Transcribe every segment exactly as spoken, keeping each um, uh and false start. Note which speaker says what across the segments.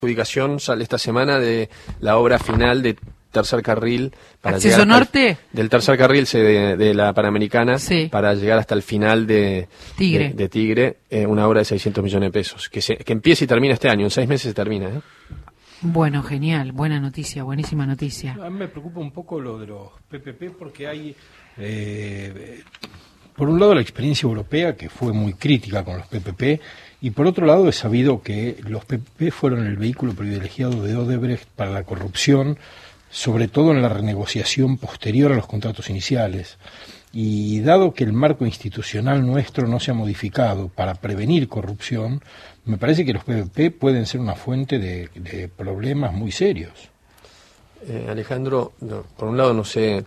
Speaker 1: adjudicación sale esta semana de la obra final de tercer carril para
Speaker 2: ¿Acceso
Speaker 1: llegar
Speaker 2: norte?
Speaker 1: El, del tercer carril se, de, de la Panamericana,
Speaker 2: sí,
Speaker 1: para llegar hasta el final de
Speaker 2: Tigre,
Speaker 1: de, de Tigre eh, una obra de seiscientos millones de pesos que, se, que empieza y termina este año, en seis meses se termina, ¿eh?
Speaker 2: Bueno, genial, buena noticia, buenísima noticia.
Speaker 3: A mí me preocupa un poco lo de los P P P porque hay, eh, por un lado, la experiencia europea, que fue muy crítica con los P P P, y por otro lado es sabido que los P P P fueron el vehículo privilegiado de Odebrecht para la corrupción, sobre todo en la renegociación posterior a los contratos iniciales. Y dado que el marco institucional nuestro no se ha modificado para prevenir corrupción, me parece que los P P P pueden ser una fuente de, de problemas muy serios.
Speaker 1: Eh, Alejandro, no, por un lado no sé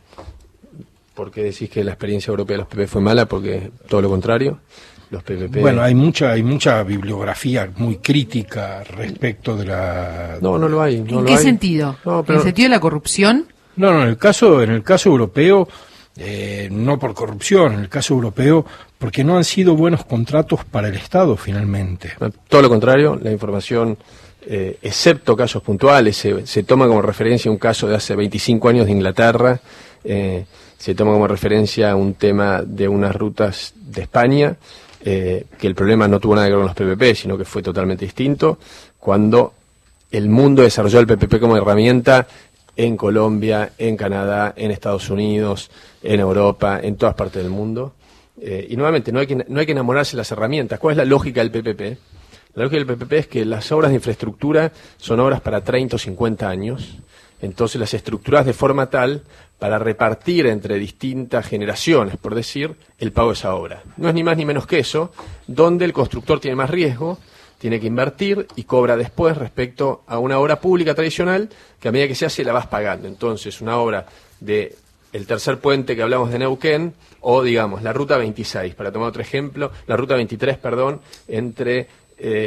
Speaker 1: por qué decís que la experiencia europea de los P P P fue mala, porque todo lo contrario. Los P P P...
Speaker 3: Bueno, hay mucha hay mucha bibliografía muy crítica respecto de la...
Speaker 1: No, no lo hay. No
Speaker 2: ¿En
Speaker 1: lo
Speaker 2: qué
Speaker 1: hay.
Speaker 2: sentido?
Speaker 1: No, pero...
Speaker 2: ¿En el sentido de la corrupción?
Speaker 3: No, no, en el caso, en el caso europeo, eh, no por corrupción, en el caso europeo, porque no han sido buenos contratos para el Estado finalmente.
Speaker 1: Todo lo contrario, la información, eh, excepto casos puntuales, se, se toma como referencia un caso de hace veinticinco años de Inglaterra, eh, se toma como referencia un tema de unas rutas de España, eh, que el problema no tuvo nada que ver con los P P P, sino que fue totalmente distinto, cuando el mundo desarrolló el P P P como herramienta en Colombia, en Canadá, en Estados Unidos, en Europa, en todas partes del mundo. Eh, y nuevamente, no hay, que, no hay que enamorarse de las herramientas. ¿Cuál es la lógica del P P P? La lógica del P P P es que las obras de infraestructura son obras para treinta o cincuenta años, entonces las estructuras de forma tal para repartir entre distintas generaciones, por decir, el pago de esa obra. No es ni más ni menos que eso, donde el constructor tiene más riesgo, tiene que invertir y cobra después respecto a una obra pública tradicional que a medida que se hace la vas pagando. Entonces, una obra de el tercer puente que hablamos de Neuquén, o digamos, la ruta veintiséis, para tomar otro ejemplo, la ruta veintitrés, perdón, entre eh,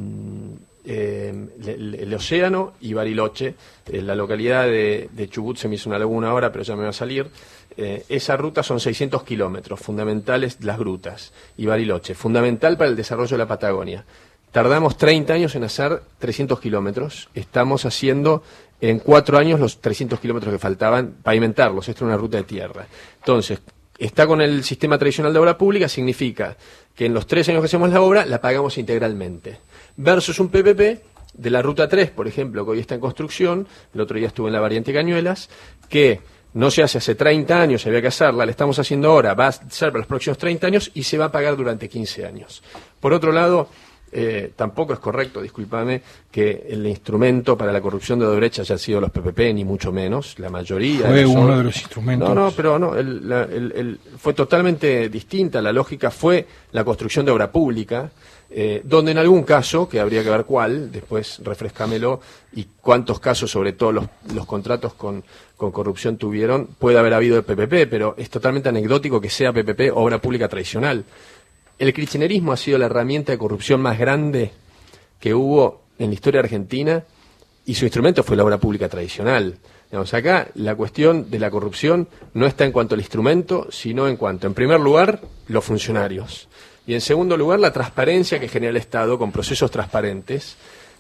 Speaker 1: eh, el, el océano y Bariloche, en la localidad de, de Chubut, se me hizo una laguna ahora, pero ya me va a salir. Eh, esa ruta son seiscientos kilómetros, fundamentales las grutas, y Bariloche, fundamental para el desarrollo de la Patagonia. Tardamos treinta años en hacer trescientos kilómetros, estamos haciendo en cuatro años los trescientos kilómetros que faltaban, pavimentarlos, esto es una ruta de tierra. Entonces, está con el sistema tradicional de obra pública, significa que en los tres años que hacemos la obra, la pagamos integralmente. Versus un P P P de la ruta tres, por ejemplo, que hoy está en construcción, el otro día estuve en la variante Cañuelas, que no se hace hace treinta años, había que hacerla, la estamos haciendo ahora, va a ser para los próximos treinta años y se va a pagar durante quince años. Por otro lado, Eh, tampoco es correcto, discúlpame, que el instrumento para la corrupción de Odebrecht haya sido los P P P, ni mucho menos, la mayoría.
Speaker 3: Fue
Speaker 1: de
Speaker 3: uno
Speaker 1: son...
Speaker 3: de los instrumentos.
Speaker 1: No, no, pero no, el, la, el, el, fue totalmente distinta, la lógica fue la construcción de obra pública, eh, donde en algún caso, que habría que ver cuál, después refrescámelo, y cuántos casos, sobre todo los, los contratos con, con corrupción tuvieron, puede haber habido de P P P, pero es totalmente anecdótico que sea P P P obra pública tradicional. El kirchnerismo ha sido la herramienta de corrupción más grande que hubo en la historia argentina y su instrumento fue la obra pública tradicional. Digamos, acá la cuestión de la corrupción no está en cuanto al instrumento, sino en cuanto, en primer lugar, los funcionarios. Y en segundo lugar, la transparencia que genera el Estado con procesos transparentes.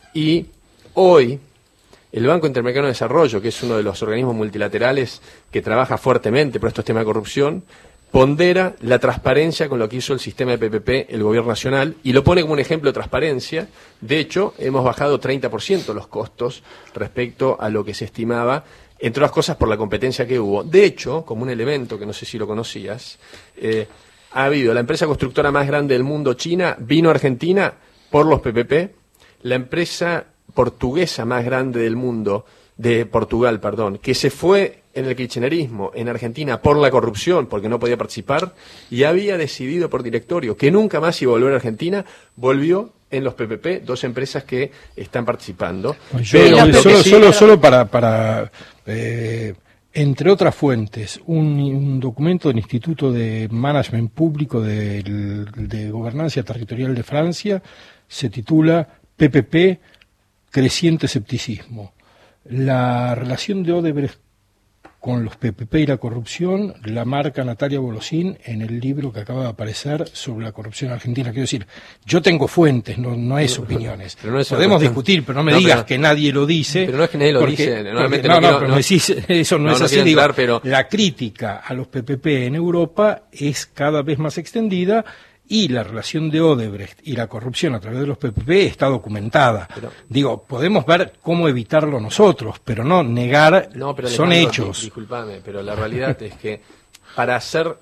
Speaker 1: Y hoy, el Banco Interamericano de Desarrollo, que es uno de los organismos multilaterales que trabaja fuertemente por estos temas de corrupción, pondera la transparencia con lo que hizo el sistema de P P P, el gobierno nacional, y lo pone como un ejemplo de transparencia. De hecho, hemos bajado treinta por ciento los costos respecto a lo que se estimaba, entre otras cosas por la competencia que hubo. De hecho, como un elemento que no sé si lo conocías, eh, ha habido la empresa constructora más grande del mundo, China, vino a Argentina por los P P P, la empresa portuguesa más grande del mundo, de Portugal, perdón, que se fue en el kirchnerismo en Argentina por la corrupción, porque no podía participar, y había decidido por directorio que nunca más iba a volver a Argentina, volvió en los P P P, dos empresas que están participando.
Speaker 3: Yo,
Speaker 1: pero,
Speaker 3: yo, solo,
Speaker 1: sí,
Speaker 3: solo, solo para, para eh, entre otras fuentes, un, un documento del Instituto de Management Público de, de Gobernanza Territorial de Francia se titula P P P, creciente escepticismo. La relación de Odebrecht con los P P P y la corrupción la marca Natalia Bolosín en el libro que acaba de aparecer sobre la corrupción argentina. Quiero decir, yo tengo fuentes, no, no es opiniones.
Speaker 1: Pero no es
Speaker 3: Podemos discutir, pero no me
Speaker 1: no,
Speaker 3: digas
Speaker 1: pero,
Speaker 3: que nadie lo dice.
Speaker 1: Pero no es que nadie lo
Speaker 3: porque,
Speaker 1: dice.
Speaker 3: Porque,
Speaker 1: no,
Speaker 3: no, no,
Speaker 1: quiero,
Speaker 3: pero
Speaker 1: no,
Speaker 3: me decís, eso no, no es así.
Speaker 1: No
Speaker 3: digo,
Speaker 1: entrar, pero...
Speaker 3: La crítica a los P P P en Europa es cada vez más extendida. Y la relación de Odebrecht y la corrupción a través de los P P P está documentada. Pero, Digo, podemos ver cómo evitarlo nosotros, pero no negar,
Speaker 1: no, pero
Speaker 3: son hechos.
Speaker 1: Disculpame, pero la realidad es que para ser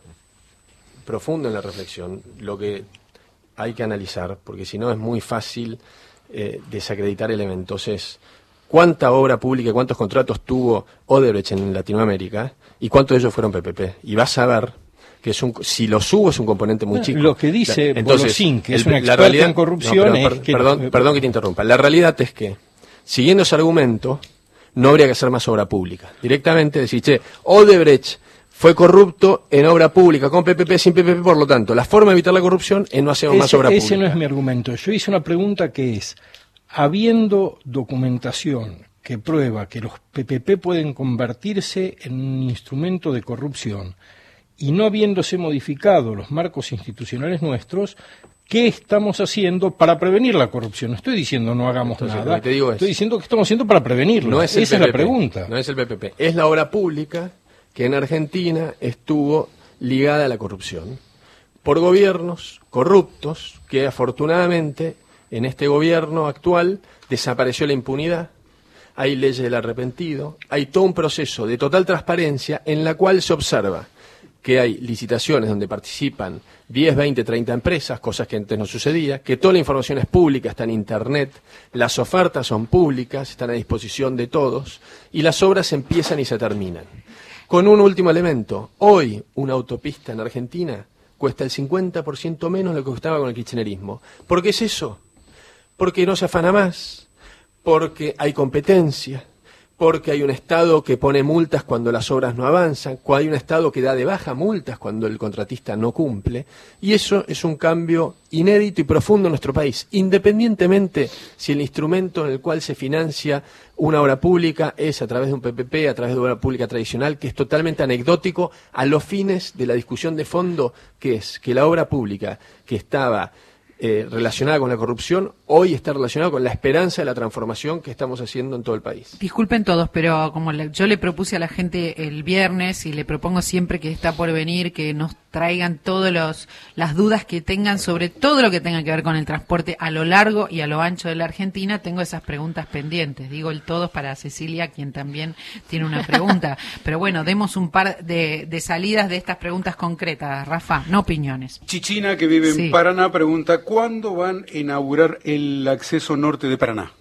Speaker 1: profundo en la reflexión, lo que hay que analizar, porque si no es muy fácil eh, desacreditar elementos, es cuánta obra pública, cuántos contratos tuvo Odebrecht en Latinoamérica y cuántos de ellos fueron P P P. Y vas a ver que es un, si los hubo es un componente muy chico.
Speaker 3: Lo que dice
Speaker 1: Entonces,
Speaker 3: Bolosín, que
Speaker 1: el,
Speaker 3: es un experto
Speaker 1: la realidad,
Speaker 3: en corrupción,
Speaker 1: no, pero,
Speaker 3: es
Speaker 1: per,
Speaker 3: que...
Speaker 1: Perdón, perdón que te interrumpa. La realidad es que, siguiendo ese argumento, no habría que hacer más obra pública. Directamente decir, che, Odebrecht fue corrupto en obra pública, con P P P, sin P P P, por lo tanto, la forma de evitar la corrupción es no hacer
Speaker 3: ese,
Speaker 1: más obra
Speaker 3: ese
Speaker 1: pública.
Speaker 3: Ese no es mi argumento. Yo hice una pregunta que es, habiendo documentación que prueba que los P P P pueden convertirse en un instrumento de corrupción, y no habiéndose modificado los marcos institucionales nuestros, ¿qué estamos haciendo para prevenir la corrupción? No estoy diciendo no hagamos
Speaker 1: Entonces,
Speaker 3: nada,
Speaker 1: te digo es,
Speaker 3: estoy diciendo que estamos haciendo para prevenirlo.
Speaker 1: No es el
Speaker 3: Esa
Speaker 1: P P P,
Speaker 3: es la pregunta.
Speaker 1: No es el P P P, es la obra pública que en Argentina estuvo ligada a la corrupción por gobiernos corruptos que afortunadamente en este gobierno actual desapareció la impunidad. Hay leyes del arrepentido, hay todo un proceso de total transparencia en la cual se observa que hay licitaciones donde participan diez, veinte, treinta empresas, cosas que antes no sucedía, que toda la información es pública, está en Internet, las ofertas son públicas, están a disposición de todos, y las obras empiezan y se terminan. Con un último elemento, hoy una autopista en Argentina cuesta el cincuenta por ciento menos de lo que costaba con el kirchnerismo. ¿Por qué es eso? Porque no se afana más, porque hay competencia, porque hay un Estado que pone multas cuando las obras no avanzan, hay un Estado que da de baja multas cuando el contratista no cumple, y eso es un cambio inédito y profundo en nuestro país, independientemente si el instrumento en el cual se financia una obra pública es a través de un P P P, a través de obra pública tradicional, que es totalmente anecdótico a los fines de la discusión de fondo, que es que la obra pública que estaba Eh, relacionada con la corrupción, hoy está relacionada con la esperanza de la transformación que estamos haciendo en todo el país.
Speaker 2: Disculpen todos, pero como le, yo le propuse a la gente el viernes y le propongo siempre que está por venir, que nos traigan todas las dudas que tengan sobre todo lo que tenga que ver con el transporte a lo largo y a lo ancho de la Argentina, tengo esas preguntas pendientes. Digo el todos para Cecilia, quien también tiene una pregunta. Pero bueno, demos un par de, de salidas de estas preguntas concretas, Rafa, no opiniones.
Speaker 4: Chichina, que vive
Speaker 2: Sí.
Speaker 4: en Paraná, pregunta, ¿cuándo van a inaugurar el acceso norte de Paraná?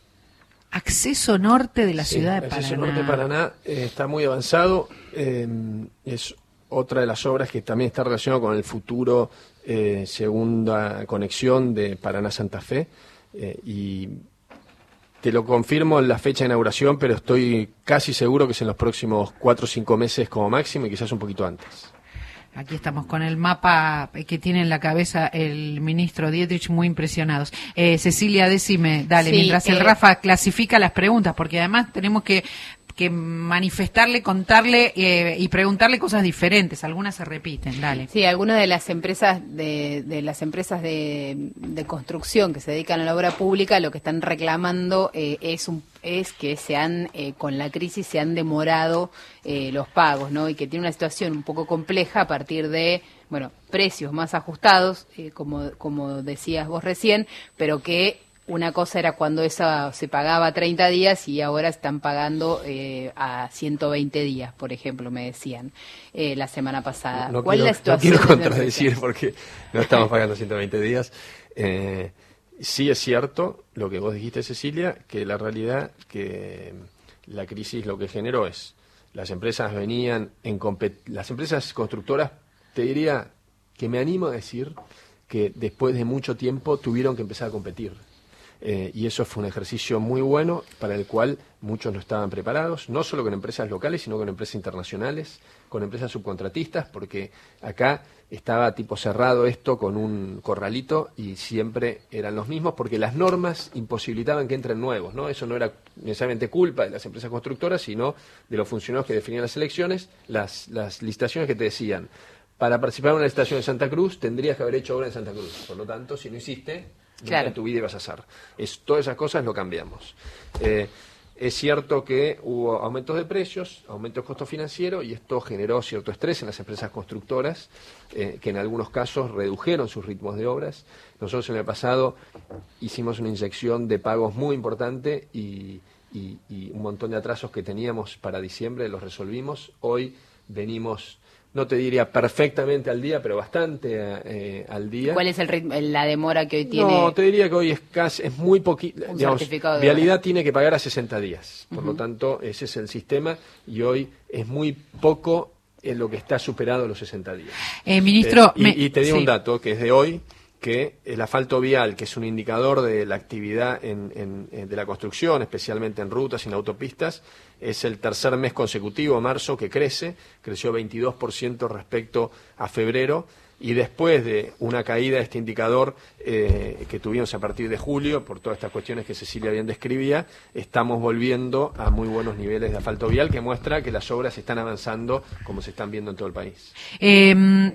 Speaker 2: Acceso norte de la
Speaker 1: Sí,
Speaker 2: ciudad de
Speaker 1: el
Speaker 2: Paraná.
Speaker 1: acceso norte de Paraná eh, está muy avanzado, eh, es otra de las obras que también está relacionada con el futuro eh, segunda conexión de Paraná-Santa Fe, eh, y te lo confirmo en la fecha de inauguración, pero estoy casi seguro que es en los próximos cuatro o cinco meses como máximo y quizás un poquito antes.
Speaker 2: Aquí estamos con el mapa que tiene en la cabeza el ministro Dietrich, muy impresionados. Eh, Cecilia, decime, dale,
Speaker 5: Sí,
Speaker 2: mientras el
Speaker 5: eh,
Speaker 2: Rafa clasifica las preguntas, porque además tenemos que, que manifestarle, contarle eh, y preguntarle cosas diferentes. Algunas se repiten, dale.
Speaker 5: Sí, algunas de las empresas de, de las empresas de, de construcción que se dedican a la obra pública lo que están reclamando eh, es un es que se han eh, con la crisis se han demorado eh, los pagos, ¿no? Y que tiene una situación un poco compleja a partir de, bueno, precios más ajustados, eh, como como decías vos recién, pero que una cosa era cuando esa se pagaba a treinta días y ahora están pagando eh, a ciento veinte días, por ejemplo, me decían eh, la semana pasada.
Speaker 1: No,
Speaker 5: ¿Cuál
Speaker 1: quiero,
Speaker 5: es la situación?
Speaker 1: no quiero
Speaker 5: de esa
Speaker 1: contradecir
Speaker 5: empresa?
Speaker 1: porque no estamos pagando ciento veinte días. Eh, sí es cierto lo que vos dijiste, Cecilia, que la realidad que la crisis lo que generó es las empresas venían en compet- las empresas constructoras, te diría que me animo a decir que después de mucho tiempo tuvieron que empezar a competir. Eh, y eso fue un ejercicio muy bueno para el cual muchos no estaban preparados, no solo con empresas locales, sino con empresas internacionales, con empresas subcontratistas, porque acá estaba tipo cerrado esto con un corralito y siempre eran los mismos, porque las normas imposibilitaban que entren nuevos, ¿no? Eso no era necesariamente culpa de las empresas constructoras, sino de los funcionarios que definían las elecciones, las, las licitaciones que te decían, para participar en una licitación en Santa Cruz tendrías que haber hecho obra en Santa Cruz, por lo tanto, si no hiciste, nunca
Speaker 5: claro.
Speaker 1: en tu vida ibas a hacer. Es, todas esas cosas lo cambiamos. Eh, Es cierto que hubo aumentos de precios, aumentos de costo financiero, y esto generó cierto estrés en las empresas constructoras, eh, que en algunos casos redujeron sus ritmos de obras. Nosotros en el pasado hicimos una inyección de pagos muy importante y, y, y un montón de atrasos que teníamos para diciembre los resolvimos. Hoy venimos, no te diría perfectamente al día, pero bastante eh, al día.
Speaker 5: ¿Cuál es el ritmo, la demora que hoy tiene?
Speaker 1: No, te diría que hoy es casi, es muy poquito. Digamos, Vialidad
Speaker 5: hora.
Speaker 1: tiene que pagar a sesenta días. Por uh-huh. lo tanto, ese es el sistema y hoy es muy poco en lo que está superado los sesenta días.
Speaker 2: Eh, ministro,
Speaker 1: eh, y,
Speaker 2: me...
Speaker 1: y te digo
Speaker 2: sí.
Speaker 1: un dato que es de hoy, que el asfalto vial, que es un indicador de la actividad en, en, en, de la construcción, especialmente en rutas y en autopistas, es el tercer mes consecutivo, marzo, que crece, creció veintidós por ciento respecto a febrero, y después de una caída de este indicador eh, que tuvimos a partir de julio, por todas estas cuestiones que Cecilia bien describía, estamos volviendo a muy buenos niveles de asfalto vial, que muestra que las obras están avanzando como se están viendo en todo el país.
Speaker 2: Eh,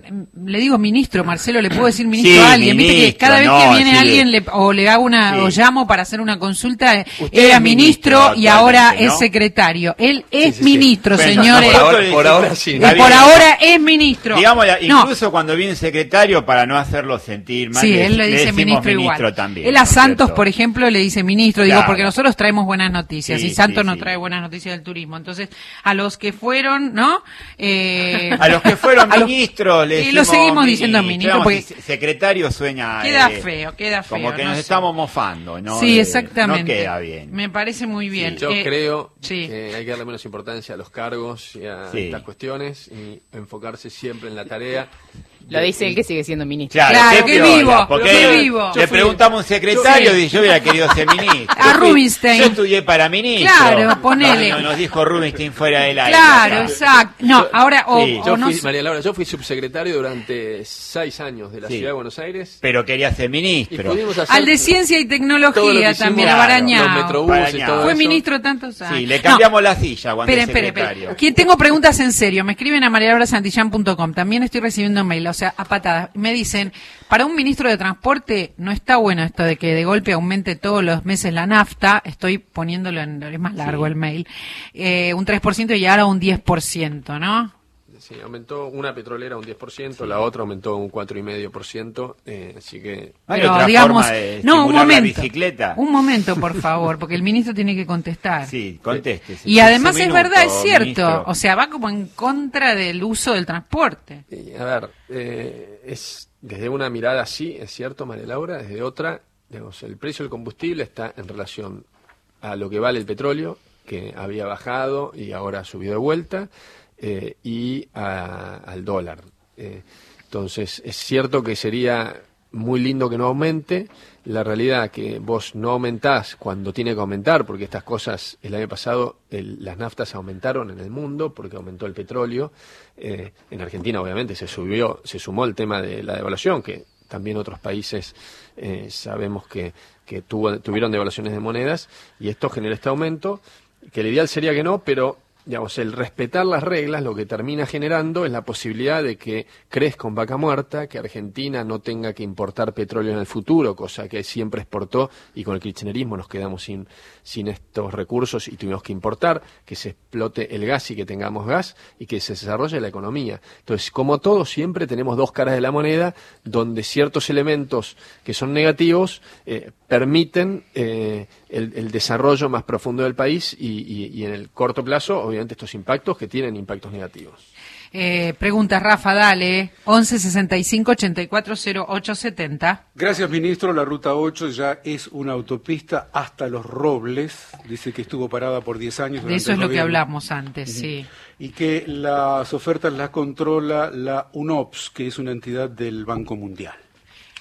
Speaker 2: le digo ministro, Marcelo, ¿le puedo decir ministro
Speaker 6: sí,
Speaker 2: a alguien?
Speaker 6: Ministro,
Speaker 2: Viste que cada vez
Speaker 6: no,
Speaker 2: que viene
Speaker 6: sí,
Speaker 2: alguien le, o le hago una
Speaker 6: sí.
Speaker 2: o llamo para hacer una consulta,
Speaker 6: Usted
Speaker 2: era
Speaker 6: es
Speaker 2: ministro,
Speaker 6: ministro
Speaker 2: y ahora
Speaker 6: actualmente, ¿no?
Speaker 2: es secretario. Él es
Speaker 1: sí, sí.
Speaker 2: ministro,
Speaker 6: Bueno,
Speaker 2: señores.
Speaker 1: Por ahora, por ahora sí.
Speaker 2: Y por ahora es ministro.
Speaker 6: Digamos,
Speaker 2: No.
Speaker 6: incluso cuando viene secretario, para no hacerlo sentir mal,
Speaker 2: Sí,
Speaker 6: le,
Speaker 2: él le dice
Speaker 6: decimos
Speaker 2: ministro,
Speaker 6: ministro
Speaker 2: igual.
Speaker 6: también.
Speaker 2: Él a
Speaker 6: ¿no es
Speaker 2: Santos,
Speaker 6: cierto?
Speaker 2: por ejemplo, le dice ministro, digo,
Speaker 6: Claro.
Speaker 2: porque nosotros traemos buenas noticias
Speaker 6: Sí,
Speaker 2: y Santos
Speaker 6: sí,
Speaker 2: nos
Speaker 6: sí.
Speaker 2: trae buenas noticias del turismo. Entonces, a los que fueron, ¿no? Eh,
Speaker 6: A los que fueron
Speaker 2: a los-
Speaker 6: ministros, le
Speaker 2: y lo
Speaker 6: decimos
Speaker 2: seguimos diciendo ministro,
Speaker 6: Digamos,
Speaker 2: porque
Speaker 6: si secretario sueña...
Speaker 2: queda
Speaker 6: eh,
Speaker 2: feo, queda feo.
Speaker 6: Como que
Speaker 2: no
Speaker 6: nos
Speaker 2: sé.
Speaker 6: estamos mofando, ¿no?
Speaker 2: Sí,
Speaker 6: De-
Speaker 2: exactamente.
Speaker 6: No queda bien.
Speaker 2: Me parece muy bien.
Speaker 1: Yo
Speaker 2: Eh,
Speaker 1: creo
Speaker 2: sí.
Speaker 1: que hay que darle menos importancia a los cargos y a
Speaker 6: Sí.
Speaker 1: estas cuestiones y enfocarse siempre en la tarea.
Speaker 5: Lo
Speaker 1: de-
Speaker 5: dice él que sigue siendo ministro.
Speaker 6: Claro,
Speaker 2: Claro,
Speaker 6: qué
Speaker 2: qué
Speaker 6: piola,
Speaker 2: vivo,
Speaker 6: porque
Speaker 2: qué vivo.
Speaker 6: le
Speaker 1: Yo fui-
Speaker 6: preguntamos a un secretario
Speaker 2: Sí.
Speaker 6: y yo hubiera querido ser ministro.
Speaker 2: A
Speaker 6: Yo fui-
Speaker 2: Rubinstein.
Speaker 6: Yo estudié para ministro.
Speaker 2: Claro, ponele.
Speaker 6: No, nos dijo Rubinstein fuera del aire.
Speaker 2: Claro,
Speaker 6: acá.
Speaker 2: exacto. No, ahora, o,
Speaker 6: Sí.
Speaker 2: o
Speaker 1: Yo
Speaker 2: no
Speaker 1: fui,
Speaker 2: sé-
Speaker 1: María Laura, yo fui subsecretario durante seis años de la
Speaker 6: Sí.
Speaker 1: Ciudad de Buenos Aires.
Speaker 6: Pero quería ser
Speaker 1: Y
Speaker 6: ministro.
Speaker 1: pudimos hacer
Speaker 2: al de ciencia y
Speaker 1: todo lo que
Speaker 2: tecnología
Speaker 1: hicimos,
Speaker 2: también,
Speaker 6: claro,
Speaker 2: a Barañao.
Speaker 1: los metrobuses y
Speaker 6: Barañao.
Speaker 1: todo
Speaker 2: Fue
Speaker 1: eso.
Speaker 2: ministro tantos años.
Speaker 6: Sí, le
Speaker 2: No.
Speaker 6: cambiamos la silla cuando
Speaker 2: Esperen,
Speaker 6: es
Speaker 2: esperen,
Speaker 6: secretario.
Speaker 2: esperen. Quien tengo preguntas en serio, me escriben a maría laura santillán punto com. También estoy recibiendo mail, o sea, a patadas. Me dicen, para un ministro de Transporte no está bueno esto de que de golpe aumente todos los meses la nafta. Estoy poniéndolo en, es más largo
Speaker 6: Sí.
Speaker 2: el mail. Eh, un tres por ciento y ahora un diez por ciento, ¿no?
Speaker 1: Sí, aumentó una petrolera un diez por ciento, la otra aumentó un cuatro coma cinco por ciento, eh, así que...
Speaker 6: ¿Hay
Speaker 2: Pero
Speaker 6: otra
Speaker 2: digamos,
Speaker 6: forma de
Speaker 2: no, un
Speaker 6: estimular la
Speaker 2: momento.
Speaker 6: bicicleta?
Speaker 2: Un momento, por favor, porque el ministro tiene que contestar.
Speaker 6: Sí, conteste.
Speaker 2: Y además
Speaker 6: Un
Speaker 2: es
Speaker 6: minuto,
Speaker 2: verdad, es cierto.
Speaker 6: ministro.
Speaker 2: O sea, va como en contra del uso del transporte.
Speaker 1: Y, a ver, eh, es desde una mirada así, es cierto, María Laura, desde otra, digamos, el precio del combustible está en relación a lo que vale el petróleo, que había bajado y ahora ha subido de vuelta, eh, y a- al dólar. Eh, entonces, es cierto que sería muy lindo que no aumente. La realidad que vos no aumentás cuando tiene que aumentar, porque estas cosas, el año pasado el- las naftas aumentaron en el mundo porque aumentó el petróleo. Eh, en Argentina obviamente se subió, se sumó el tema de la devaluación, que también otros países eh, sabemos que, que tuvo, tuvieron devaluaciones de monedas, y esto genera este aumento, que el ideal sería que no, pero digamos, el respetar las reglas lo que termina generando es la posibilidad de que crezca un vaca muerta, que Argentina no tenga que importar petróleo en el futuro, cosa que siempre exportó, y con el kirchnerismo nos quedamos sin, sin estos recursos y tuvimos que importar, que se explote el gas y que tengamos gas y que se desarrolle la economía. Entonces, como todo, siempre tenemos dos caras de la moneda, donde ciertos elementos que son negativos eh, permiten eh, el, el desarrollo más profundo del país y, y, y en el corto plazo, obviamente, estos impactos que tienen impactos negativos.
Speaker 2: Eh, preguntas, Rafa, dale. once sesenta y cinco ochenta y cuatro cero ocho setenta.
Speaker 4: Gracias, ministro. La ruta ocho ya es una autopista hasta Los Robles. Dice que estuvo parada por diez años.
Speaker 2: De
Speaker 4: durante
Speaker 2: eso
Speaker 4: el
Speaker 2: es lo que
Speaker 4: gobierno.
Speaker 2: hablamos antes, sí.
Speaker 4: Y que las ofertas las controla la UNOPS, que es una entidad del Banco Mundial.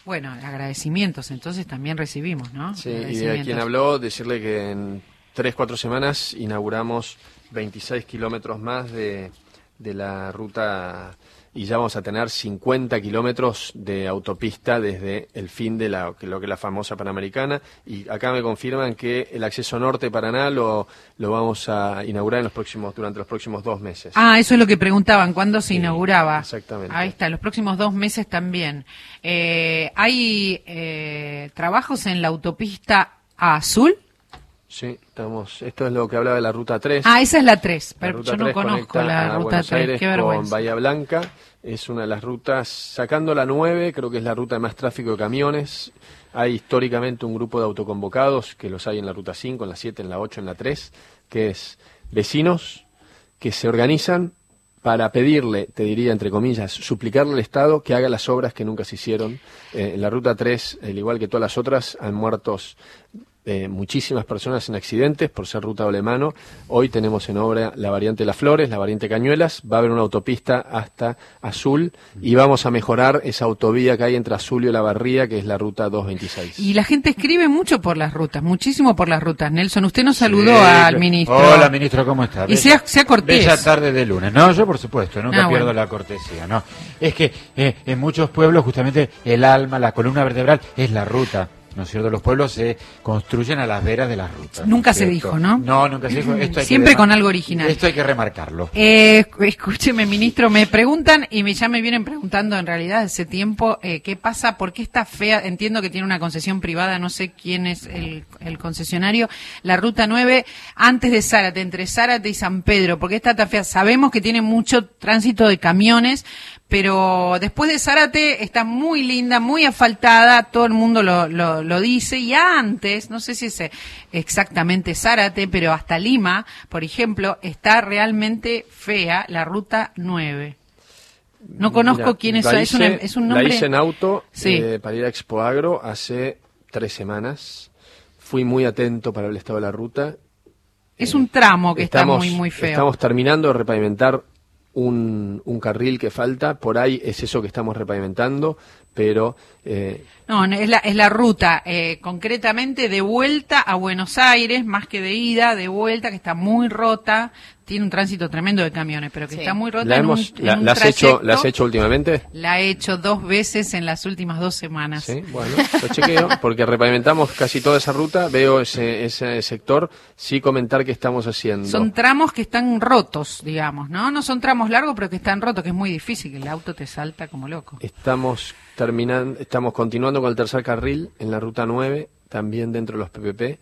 Speaker 2: Bueno, agradecimientos entonces también recibimos, ¿no?
Speaker 1: Sí, y de quien habló, decirle que en tres, cuatro semanas inauguramos veintiséis kilómetros más de, de la ruta y ya vamos a tener cincuenta kilómetros de autopista desde el fin de la, lo que es la famosa Panamericana, y acá me confirman que el acceso norte de Paraná lo, lo vamos a inaugurar en los próximos, durante los próximos dos meses.
Speaker 2: Ah, eso es lo que preguntaban, ¿cuándo se sí, inauguraba?
Speaker 1: Exactamente.
Speaker 2: Ahí está, los próximos dos meses también. Eh, ¿Hay eh, trabajos en la autopista a Azul?
Speaker 1: Sí, estamos, esto es lo que hablaba de la ruta tres.
Speaker 2: Ah, esa es la tres, pero
Speaker 1: ruta
Speaker 2: yo no
Speaker 1: tres
Speaker 2: conozco la ruta
Speaker 1: Buenos
Speaker 2: tres,
Speaker 1: Aires
Speaker 2: qué vergüenza.
Speaker 1: Con Bahía Blanca, es una de las rutas, sacando la nueve, creo que es la ruta de más tráfico de camiones. Hay históricamente un grupo de autoconvocados, que los hay en la ruta cinco, en la siete, en la ocho, en la tres, que es vecinos que se organizan para pedirle, te diría entre comillas, suplicarle al Estado que haga las obras que nunca se hicieron. Eh, en la ruta tres, al igual que todas las otras, han muerto Eh, muchísimas personas en accidentes por ser ruta doble mano. Hoy tenemos en obra la variante Las Flores, la variante Cañuelas, va a haber una autopista hasta Azul y vamos a mejorar esa autovía que hay entre Azul y Olavarría, que es la ruta doscientos veintiséis.
Speaker 2: Y la gente escribe mucho por las rutas, muchísimo por las rutas. Nelson, usted nos saludó
Speaker 7: sí,
Speaker 2: al ministro.
Speaker 7: Hola, ministro, ¿cómo está?
Speaker 2: Y sea, sea cortés.
Speaker 7: Bella tarde de lunes. No, yo por supuesto, nunca
Speaker 2: ah,
Speaker 7: pierdo
Speaker 2: bueno.
Speaker 7: la cortesía, ¿no? Es que eh, en muchos pueblos justamente el alma, la columna vertebral es la ruta. ¿No es cierto? Los pueblos se construyen a las veras de las rutas.
Speaker 2: Nunca
Speaker 7: ¿no?
Speaker 2: se dijo, ¿no?
Speaker 7: No, nunca se dijo. Esto hay
Speaker 2: Siempre
Speaker 7: que
Speaker 2: con algo original.
Speaker 7: Esto hay que remarcarlo.
Speaker 2: Eh, escúcheme, ministro, me preguntan, y me, ya me vienen preguntando en realidad hace tiempo, eh, ¿qué pasa? ¿Por qué está fea? Entiendo que tiene una concesión privada, no sé quién es el, el concesionario. La ruta nueve, antes de Zárate, entre Zárate y San Pedro, ¿por qué está tan fea? Sabemos que tiene mucho tránsito de camiones, pero después de Zárate está muy linda, muy asfaltada, todo el mundo lo, lo, lo dice, y antes, no sé si es exactamente Zárate, pero hasta Lima, por ejemplo, está realmente fea la ruta nueve. No conozco Mira, quién es,
Speaker 1: hice,
Speaker 2: es, una, es un nombre...
Speaker 1: La hice en auto
Speaker 2: sí.
Speaker 1: eh, para ir a Expo Agro hace tres semanas, fui muy atento para el estado de la ruta.
Speaker 2: Es un tramo que
Speaker 1: estamos,
Speaker 2: está muy, muy feo.
Speaker 1: Estamos terminando de repavimentar Un, un carril que falta, por ahí es eso que estamos repavimentando, pero... Eh,
Speaker 2: no, es la, es la ruta, eh, concretamente de vuelta a Buenos Aires, más que de ida, de vuelta, que está muy rota, tiene un tránsito tremendo de camiones, pero que sí. está muy rota.
Speaker 1: ¿La,
Speaker 2: en
Speaker 1: hemos,
Speaker 2: un,
Speaker 1: la,
Speaker 2: en un
Speaker 1: ¿la, has hecho, ¿La has hecho últimamente?
Speaker 2: La he hecho dos veces en las últimas dos semanas.
Speaker 1: Sí, bueno, lo chequeo, porque repavimentamos casi toda esa ruta, veo ese, ese sector, sí comentar qué estamos haciendo.
Speaker 2: Son tramos que están rotos, digamos, ¿no? No son tramos largos, pero que están rotos, que es muy difícil, que el auto te salta como loco.
Speaker 1: Estamos terminando, estamos continuando con el tercer carril en la ruta nueve, también dentro de los P P P.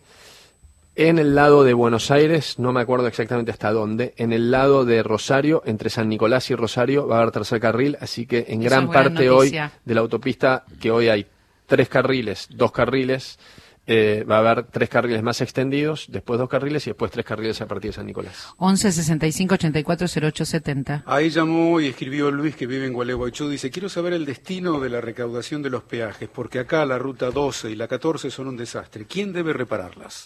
Speaker 1: En el lado de Buenos Aires, no me acuerdo exactamente hasta dónde, en el lado de Rosario, entre San Nicolás y Rosario, va a haber tercer carril, así que en
Speaker 2: Eso
Speaker 1: gran parte
Speaker 2: noticia.
Speaker 1: hoy de la autopista, que hoy hay tres carriles, dos carriles, eh, va a haber tres carriles más extendidos, después dos carriles y después tres carriles a partir de San Nicolás.
Speaker 2: once sesenta y cinco ochenta y cuatro cero ocho setenta.
Speaker 4: Ahí llamó y escribió Luis, que vive en Gualeguaychú, dice, quiero saber el destino de la recaudación de los peajes, porque acá la ruta doce y la catorce son un desastre. ¿Quién debe repararlas?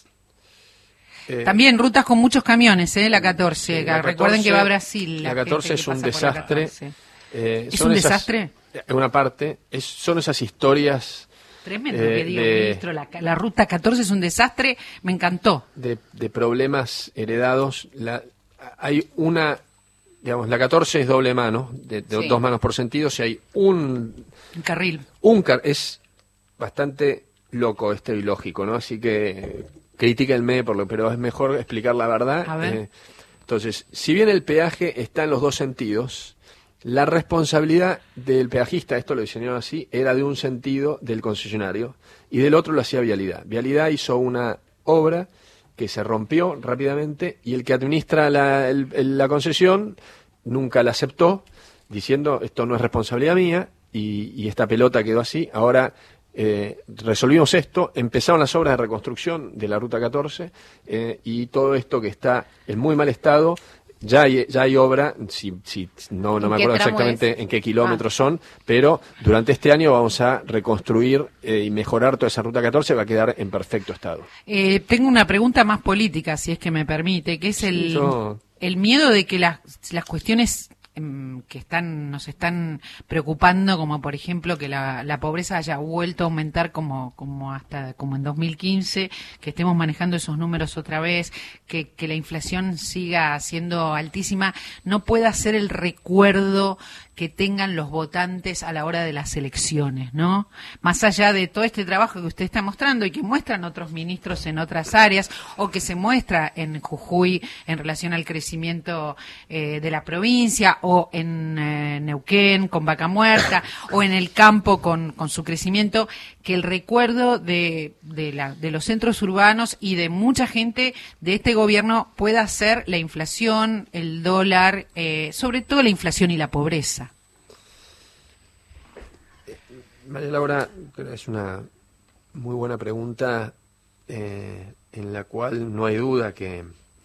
Speaker 1: Eh,
Speaker 2: También rutas con muchos camiones, ¿eh? La catorce.
Speaker 1: Sí, la
Speaker 2: Recuerden
Speaker 1: catorce,
Speaker 2: que va a Brasil.
Speaker 1: La, la catorce es un desastre.
Speaker 2: Eh, ¿Es un
Speaker 1: esas,
Speaker 2: desastre?
Speaker 1: En una parte, es, son esas historias...
Speaker 2: Tremendo
Speaker 1: eh,
Speaker 2: que diga,
Speaker 1: de,
Speaker 2: ministro. La, la ruta catorce es un desastre. Me encantó.
Speaker 1: De, de problemas heredados. La, hay una... Digamos, la catorce es doble mano, de, de sí. dos manos por sentido. Si hay un...
Speaker 2: Un carril.
Speaker 1: Un car es bastante loco esto y lógico, ¿no? Así que... Critíquenme, por lo, pero es mejor explicar la verdad.
Speaker 2: A ver.
Speaker 1: Eh, entonces, si bien el peaje está en los dos sentidos, la responsabilidad del peajista, esto lo diseñaron así, era de un sentido del concesionario y del otro lo hacía Vialidad. Vialidad hizo una obra que se rompió rápidamente y el que administra la, el, el, la concesión nunca la aceptó, diciendo esto no es responsabilidad mía y, y esta pelota quedó así. Ahora... Eh, resolvimos esto, empezaron las obras de reconstrucción de la ruta catorce eh, y todo esto que está en muy mal estado, ya hay, ya hay obra, si, si, no, no me acuerdo exactamente es? en qué kilómetros ah. son, pero durante este año vamos a reconstruir eh, y mejorar toda esa ruta catorce, va a quedar en perfecto estado.
Speaker 2: Eh, tengo una pregunta más política, si es que me permite, que es el, sí, yo... el miedo de que las, las cuestiones... que están nos están preocupando, como por ejemplo que la, la pobreza haya vuelto a aumentar como como hasta como en dos mil quince, que estemos manejando esos números otra vez, que, que la inflación siga siendo altísima, no pueda ser el recuerdo que tengan los votantes a la hora de las elecciones, ¿no? Más allá de todo este trabajo que usted está mostrando y que muestran otros ministros en otras áreas, o que se muestra en Jujuy en relación al crecimiento eh, de la provincia, o en eh, Neuquén con Vaca Muerta, o en el campo con, con su crecimiento, que el recuerdo de, de, la, de los centros urbanos y de mucha gente de este gobierno pueda ser la inflación, el dólar, eh, sobre todo la inflación y la pobreza.
Speaker 1: María Laura, creo que es una muy buena pregunta, eh, en la cual no hay duda que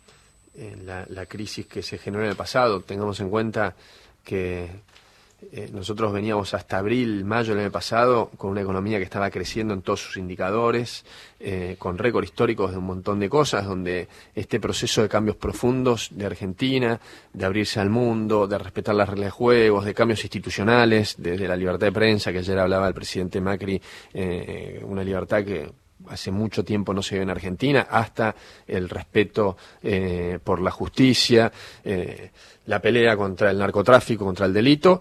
Speaker 1: eh, la, la crisis que se generó en el pasado, tengamos en cuenta que eh, nosotros veníamos hasta abril, mayo del año pasado con una economía que estaba creciendo en todos sus indicadores, eh, con récord históricos de un montón de cosas, donde este proceso de cambios profundos de Argentina, de abrirse al mundo, de respetar las reglas de juegos, de cambios institucionales, desde la libertad de prensa, que ayer hablaba el presidente Macri, eh, una libertad que hace mucho tiempo no se ve en Argentina, hasta el respeto eh, por la justicia, eh, la pelea contra el narcotráfico, contra el delito,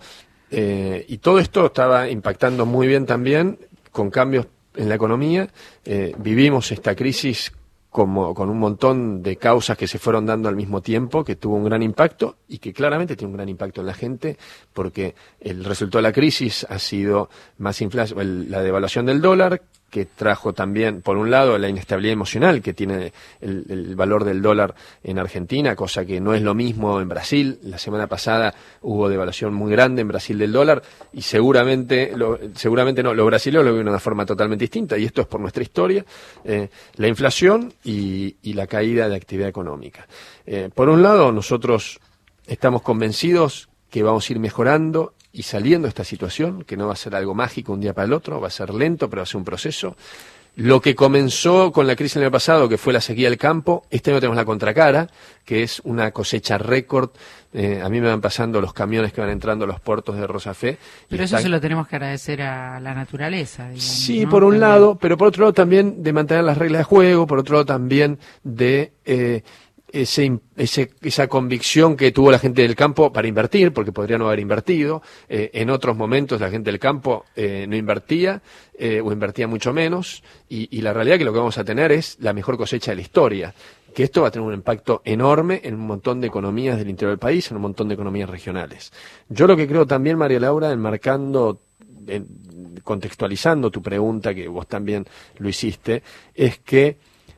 Speaker 1: eh, y todo esto estaba impactando muy bien también con cambios en la economía. Eh, vivimos esta crisis como con un montón de causas que se fueron dando al mismo tiempo, que tuvo un gran impacto y que claramente tiene un gran impacto en la gente, porque el resultado de la crisis ha sido más inflación, la devaluación del dólar, que trajo también, por un lado, la inestabilidad emocional que tiene el, el valor del dólar en Argentina, cosa que no es lo mismo en Brasil. La semana pasada hubo devaluación muy grande en Brasil del dólar y seguramente, lo, seguramente no, los brasileños lo ven de una forma totalmente distinta, y esto es por nuestra historia, eh, la inflación y, y la caída de actividad económica. Eh, por un lado, nosotros estamos convencidos que vamos a ir mejorando y saliendo de esta situación, que no va a ser algo mágico un día para el otro, va a ser lento, pero va a ser un proceso. Lo que comenzó con la crisis el año pasado, que fue la sequía del campo, este año tenemos la contracara, que es una cosecha récord. Eh, a mí me van pasando los camiones que van entrando a los puertos de Rosafé.
Speaker 2: Pero eso están... se lo tenemos que agradecer a la naturaleza, digamos,
Speaker 1: sí,
Speaker 2: ¿no?
Speaker 1: por un
Speaker 2: También.
Speaker 1: lado, pero por otro lado también de mantener las reglas de juego, por otro lado también de... Eh, Ese, ese, esa convicción que tuvo la gente del campo para invertir, porque podría no haber invertido. Eh, en otros momentos la gente del campo eh, no invertía eh, o invertía mucho menos, y, y la realidad es que lo que vamos a tener es la mejor cosecha de la historia, que esto va a tener un impacto enorme en un montón de economías del interior del país, en un montón de economías regionales. Yo lo que creo también, María Laura, enmarcando, en, contextualizando tu pregunta, que vos también lo hiciste, es que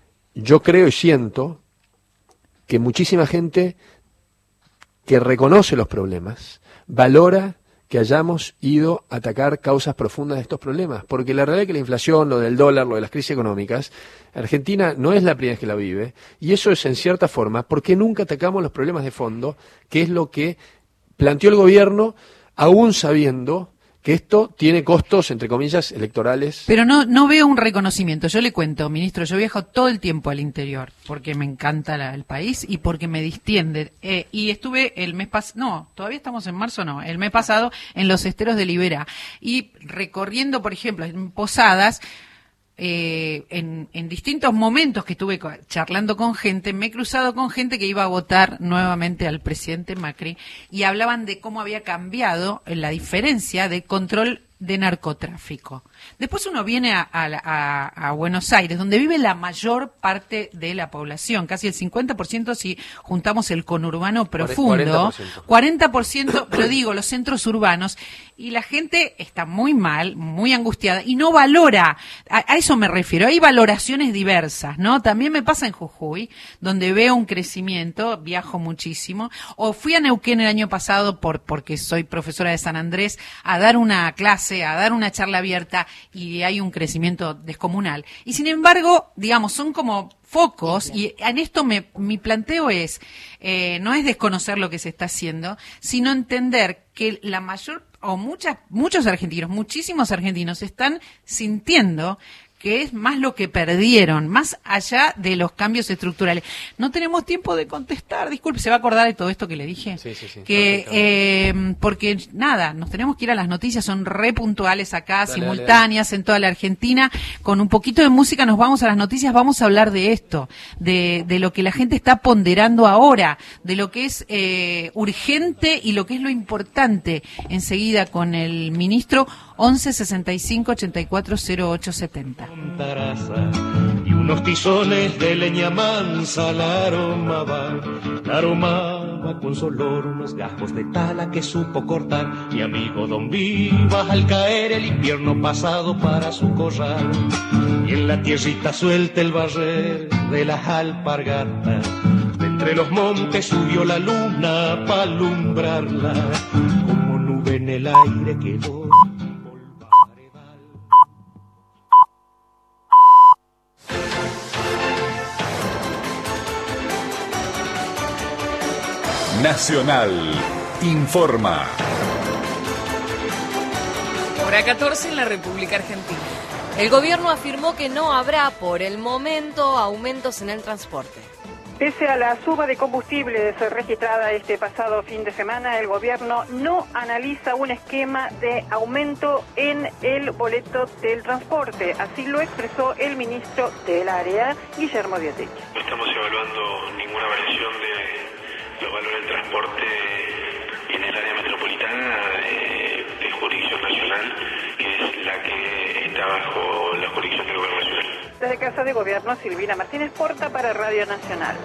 Speaker 1: yo creo y siento que muchísima gente que reconoce los problemas valora que hayamos ido a atacar causas profundas de estos problemas, porque la realidad es que la inflación, lo del dólar, lo de las crisis económicas, Argentina no es la primera vez que la vive, y eso es en cierta forma porque nunca atacamos los problemas de fondo, que es lo que planteó el gobierno, aún sabiendo que esto tiene costos, entre comillas, electorales.
Speaker 2: Pero no no veo un reconocimiento. Yo le cuento, ministro, yo viajo todo el tiempo al interior porque me encanta la, el país y porque me distiende. Eh, y estuve el mes pasado, no, todavía estamos en marzo, no, el mes pasado en los esteros de Liberá. Y recorriendo, por ejemplo, en Posadas, Eh, en, en distintos momentos que estuve charlando con gente, me he cruzado con gente que iba a votar nuevamente al presidente Macri y hablaban de cómo había cambiado la diferencia de control de narcotráfico. Después uno viene a, a, a Buenos Aires, donde vive la mayor parte de la población, casi el cincuenta por ciento si juntamos el conurbano profundo, cuarenta por ciento, pero digo, los centros urbanos, y la gente está muy mal, muy angustiada, y no valora, a, a eso me refiero, hay valoraciones diversas, ¿no? También me pasa en Jujuy, donde veo un crecimiento, viajo muchísimo, o fui a Neuquén el año pasado, por porque soy profesora de San Andrés, a dar una clase, a dar una charla abierta, y hay un crecimiento descomunal. Y sin embargo, digamos, son como focos, y en esto me, mi planteo es, eh, no es desconocer lo que se está haciendo, sino entender que la mayor, o muchas, muchos argentinos, muchísimos argentinos están sintiendo que es más lo que perdieron, más allá de los cambios estructurales. No tenemos tiempo de contestar, disculpe, ¿se va a acordar de todo esto que le dije?
Speaker 1: Sí, sí, sí.
Speaker 2: Que, eh, porque nada, nos tenemos que ir a las noticias, son re puntuales acá,
Speaker 1: Dale,
Speaker 2: simultáneas
Speaker 1: dale, dale.
Speaker 2: en toda la Argentina. Con un poquito de música nos vamos a las noticias, vamos a hablar de esto, de, de lo que la gente está ponderando ahora, de lo que es eh, urgente y lo que es lo importante. Enseguida con el ministro. Once sesenta y cinco ochenta y cuatro cero ocho setenta.
Speaker 8: Y unos tizones de leña mansa, la aroma va, la aroma va con su olor, unos gajos de tala que supo cortar mi amigo Don Vivas al caer el invierno pasado para su corral. Y en la tierrita suelta el barrer de las alpargatas, de entre los montes subió la luna para alumbrarla, como nube en el aire quedó.
Speaker 9: Nacional informa.
Speaker 10: Hora catorce en la República Argentina. El gobierno afirmó que no habrá, por el momento, aumentos en el transporte.
Speaker 11: Pese a la suba de combustibles registrada este pasado fin de semana, el gobierno no analiza un esquema de aumento en el boleto del transporte. Así lo expresó el ministro del área, Guillermo Biotech.
Speaker 12: No estamos evaluando ninguna variación de los valores del transporte en el área metropolitana de, de jurisdicción nacional, que es la que está bajo la jurisdicción del gobierno nacional.
Speaker 11: Desde Casa de Gobierno, Silvina Martínez Porta para Radio Nacional.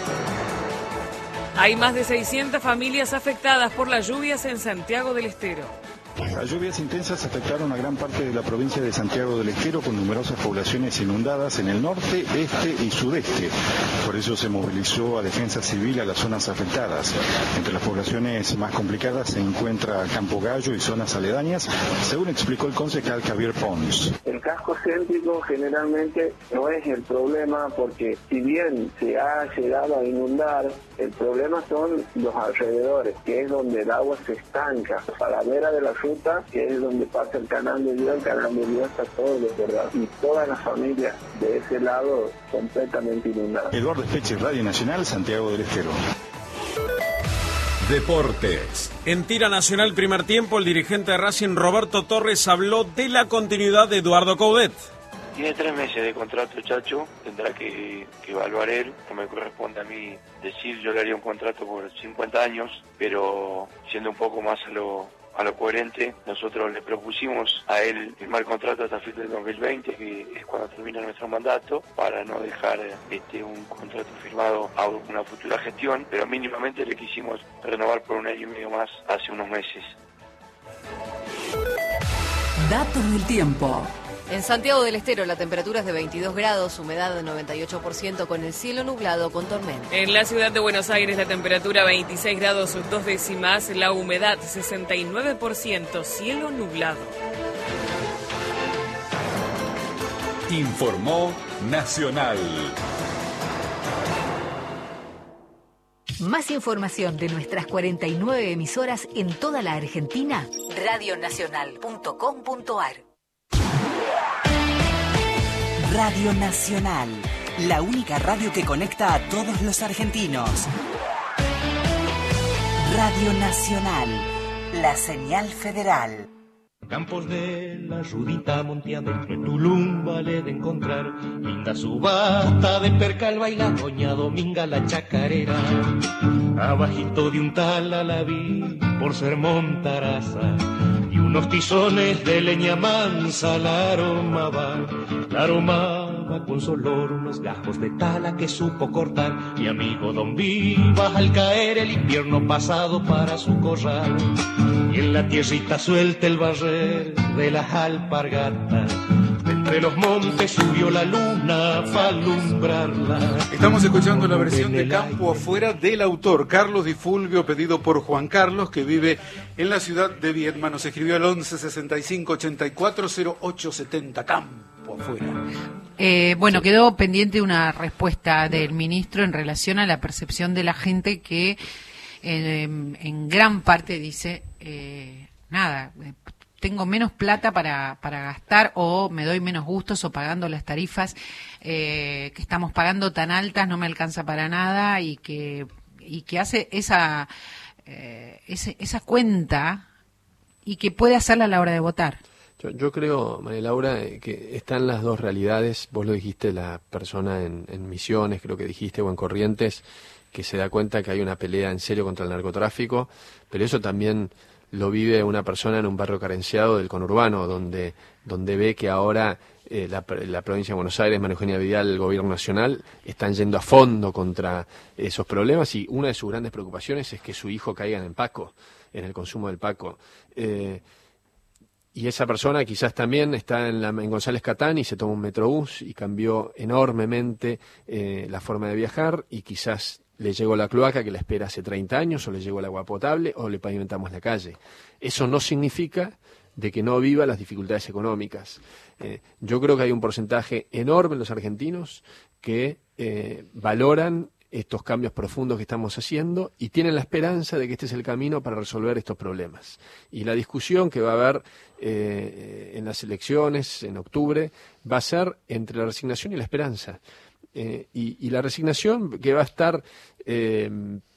Speaker 10: Hay más de seiscientas familias afectadas por las lluvias en Santiago del Estero.
Speaker 13: Las lluvias intensas afectaron a gran parte de la provincia de Santiago del Estero, con numerosas poblaciones inundadas en el norte, este y sudeste. Por eso se movilizó a Defensa Civil a las zonas afectadas. Entre las poblaciones más complicadas se encuentra Campo Gallo y zonas aledañas, según explicó el concejal Javier Pons.
Speaker 14: El casco céntrico generalmente no es el problema, porque si bien se ha llegado a inundar, el problema son los alrededores, que es donde el agua se estanca. A la vera de la ruta, que es donde pasa el canal de Dios, el canal de Dios está todo desbordado. Y todas las familias de ese lado completamente inundadas.
Speaker 13: Eduardo Espeche, Radio Nacional, Santiago del Estero.
Speaker 9: Deportes.
Speaker 15: En tira nacional primer tiempo, el dirigente de Racing, Roberto Torres, habló de la continuidad de Eduardo Coudet.
Speaker 16: Tiene tres meses de contrato, Chacho, tendrá que, que evaluar él, no me corresponde a mí decir, yo le haría un contrato por cincuenta años, pero siendo un poco más a lo, a lo coherente, nosotros le propusimos a él firmar contrato hasta fin del dos mil veinte, que es cuando termina nuestro mandato, para no dejar este un contrato firmado a una futura gestión, pero mínimamente le quisimos renovar por un año y medio más hace unos meses.
Speaker 17: Datos del tiempo.
Speaker 10: En Santiago del Estero la temperatura es de veintidós grados, humedad de noventa y ocho por ciento con el cielo nublado con tormenta.
Speaker 18: En la ciudad de Buenos Aires la temperatura veintiséis grados dos décimas, la humedad sesenta y nueve por ciento, cielo nublado.
Speaker 9: Informó Nacional.
Speaker 17: Más información de nuestras cuarenta y nueve emisoras en toda la Argentina, radio nacional punto com punto ar.
Speaker 19: Radio Nacional, la única radio que conecta a todos los argentinos. Radio Nacional, la señal federal.
Speaker 8: Campos de la Rudita monteando entre Tulum vale de encontrar linda subasta de percal baila doña Dominga la chacarera. Abajito de un tal a la vi por ser montaraza y unos tizones de leña mansa, la aroma va, la aroma va con su olor, unos gajos de tala que supo cortar mi amigo Don Vivas al caer el invierno pasado para su corral. Y en la tierrita suelta el barrer de las alpargatas, de entre los montes subió la luna para alumbrarla.
Speaker 4: Estamos escuchando la versión de Campo Afuera del autor Carlos Di Fulvio, pedido por Juan Carlos, que vive en la ciudad de Viedma. Nos escribió al once sesenta y cinco ochenta y cuatro cero ocho setenta. Campo Afuera.
Speaker 2: Eh, bueno, quedó pendiente una respuesta del ministro en relación a la percepción de la gente que eh, en gran parte dice, eh, nada, eh, tengo menos plata para, para gastar, o me doy menos gustos, o pagando las tarifas eh, que estamos pagando tan altas no me alcanza para nada, y que y que hace esa eh, ese, esa cuenta, y que puede hacerla a la hora de votar.
Speaker 1: Yo, yo creo, María Laura, eh, que están las dos realidades. Vos lo dijiste, la persona en, en Misiones, creo que dijiste, o en Corrientes, que se da cuenta que hay una pelea en serio contra el narcotráfico, pero eso también lo vive una persona en un barrio carenciado del conurbano, donde donde ve que ahora eh, la, la provincia de Buenos Aires, María Eugenia Vidal, el gobierno nacional, están yendo a fondo contra esos problemas, y una de sus grandes preocupaciones es que su hijo caiga en el Paco, en el consumo del Paco. Eh, y esa persona quizás también está en, la, en González Catán y se toma un metrobús y cambió enormemente eh, la forma de viajar, y quizás le llegó la cloaca que la espera hace treinta años, o le llegó el agua potable, o le pavimentamos la calle. Eso no significa de que no viva las dificultades económicas. Eh, yo creo que hay un porcentaje enorme en los argentinos que eh, valoran estos cambios profundos que estamos haciendo y tienen la esperanza de que este es el camino para resolver estos problemas. Y la discusión que va a haber eh, en las elecciones en octubre va a ser entre la resignación y la esperanza. Eh, y, y la resignación que va a estar eh,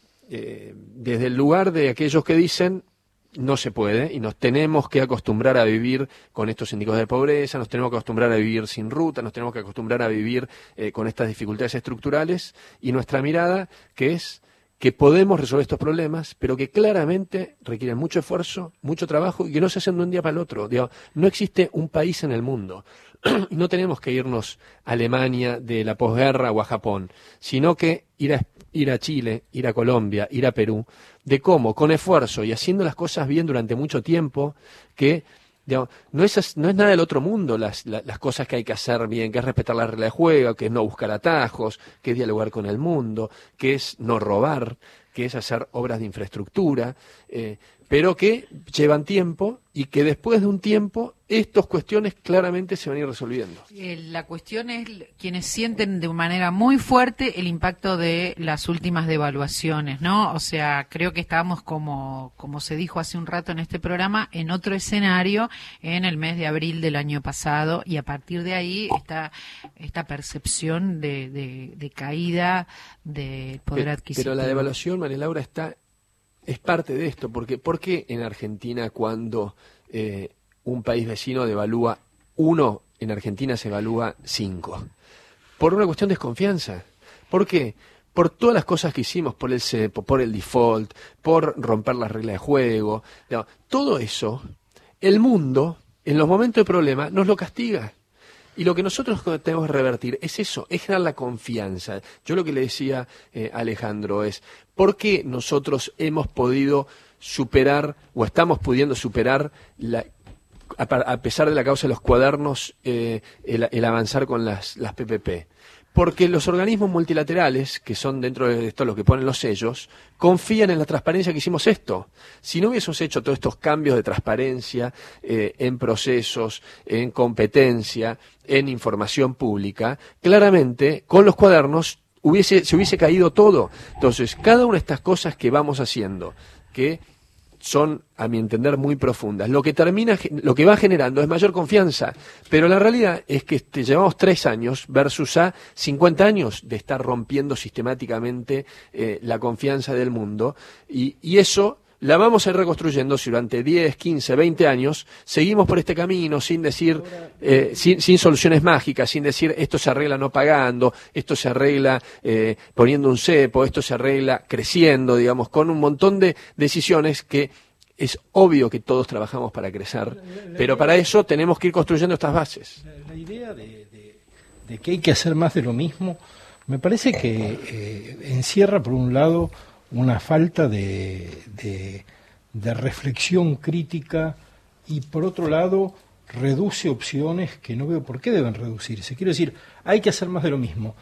Speaker 1: eh, desde el lugar de aquellos que dicen no se puede, y nos tenemos que acostumbrar a vivir con estos índices de pobreza, nos tenemos que acostumbrar a vivir sin ruta, nos tenemos que acostumbrar a vivir eh, con estas dificultades estructurales, y nuestra mirada que es que podemos resolver estos problemas, pero que claramente requieren mucho esfuerzo, mucho trabajo, y que no se hacen de un día para el otro. Digo, no existe un país en el mundo, y no tenemos que irnos a Alemania de la posguerra o a Japón, sino que ir a, ir a Chile, ir a Colombia, ir a Perú, de cómo, con esfuerzo y haciendo las cosas bien durante mucho tiempo, que digamos, no, es, no es nada del otro mundo las, las, las cosas que hay que hacer bien, que es respetar la regla de juego, que es no buscar atajos, que es dialogar con el mundo, que es no robar, que es hacer obras de infraestructura, eh, pero que llevan tiempo, y que después de un tiempo estas cuestiones claramente se van a ir resolviendo.
Speaker 2: Eh, la cuestión es quienes sienten de manera muy fuerte el impacto de las últimas devaluaciones, ¿no? O sea, creo que estábamos, como, como se dijo hace un rato en este programa, en otro escenario en el mes de abril del año pasado, y a partir de ahí esta, esta percepción de, de, de caída del poder adquisitivo.
Speaker 1: Pero la devaluación, María Laura, está es parte de esto, porque ¿por qué en Argentina cuando eh, un país vecino devalúa uno, en Argentina se evalúa cinco? Por una cuestión de desconfianza. ¿Por qué? Por todas las cosas que hicimos, por el cepo, por el default, por romper las reglas de juego. No, todo eso, el mundo, en los momentos de problema, nos lo castiga. Y lo que nosotros tenemos que revertir es eso, es generar la confianza. Yo lo que le decía eh, a Alejandro es, ¿por qué nosotros hemos podido superar, o estamos pudiendo superar, la, a, a pesar de la causa de los cuadernos, eh, el, el avanzar con las, las P P P? Porque los organismos multilaterales, que son dentro de esto los que ponen los sellos, confían en la transparencia que hicimos esto. Si no hubiésemos hecho todos estos cambios de transparencia eh, en procesos, en competencia, en información pública, claramente con los cuadernos hubiese, se hubiese caído todo. Entonces, cada una de estas cosas que vamos haciendo, que son, a mi entender, muy profundas, lo que termina, lo que va generando es mayor confianza, pero la realidad es que este, llevamos tres años versus a cincuenta años de estar rompiendo sistemáticamente eh, la confianza del mundo, y, y eso la vamos a ir reconstruyendo si durante diez, quince, veinte años seguimos por este camino sin decir, eh, sin, sin soluciones mágicas, sin decir esto se arregla no pagando, esto se arregla eh, poniendo un cepo, esto se arregla creciendo, digamos, con un montón de decisiones que es obvio que todos trabajamos para crecer, pero para eso tenemos que ir construyendo estas bases.
Speaker 3: La, la idea de, de, de que hay que hacer más de lo mismo, me parece que eh, encierra por un lado una falta de, de, de reflexión crítica, y por otro lado reduce opciones que no veo por qué deben reducirse. Quiero decir, hay que hacer más de lo mismo.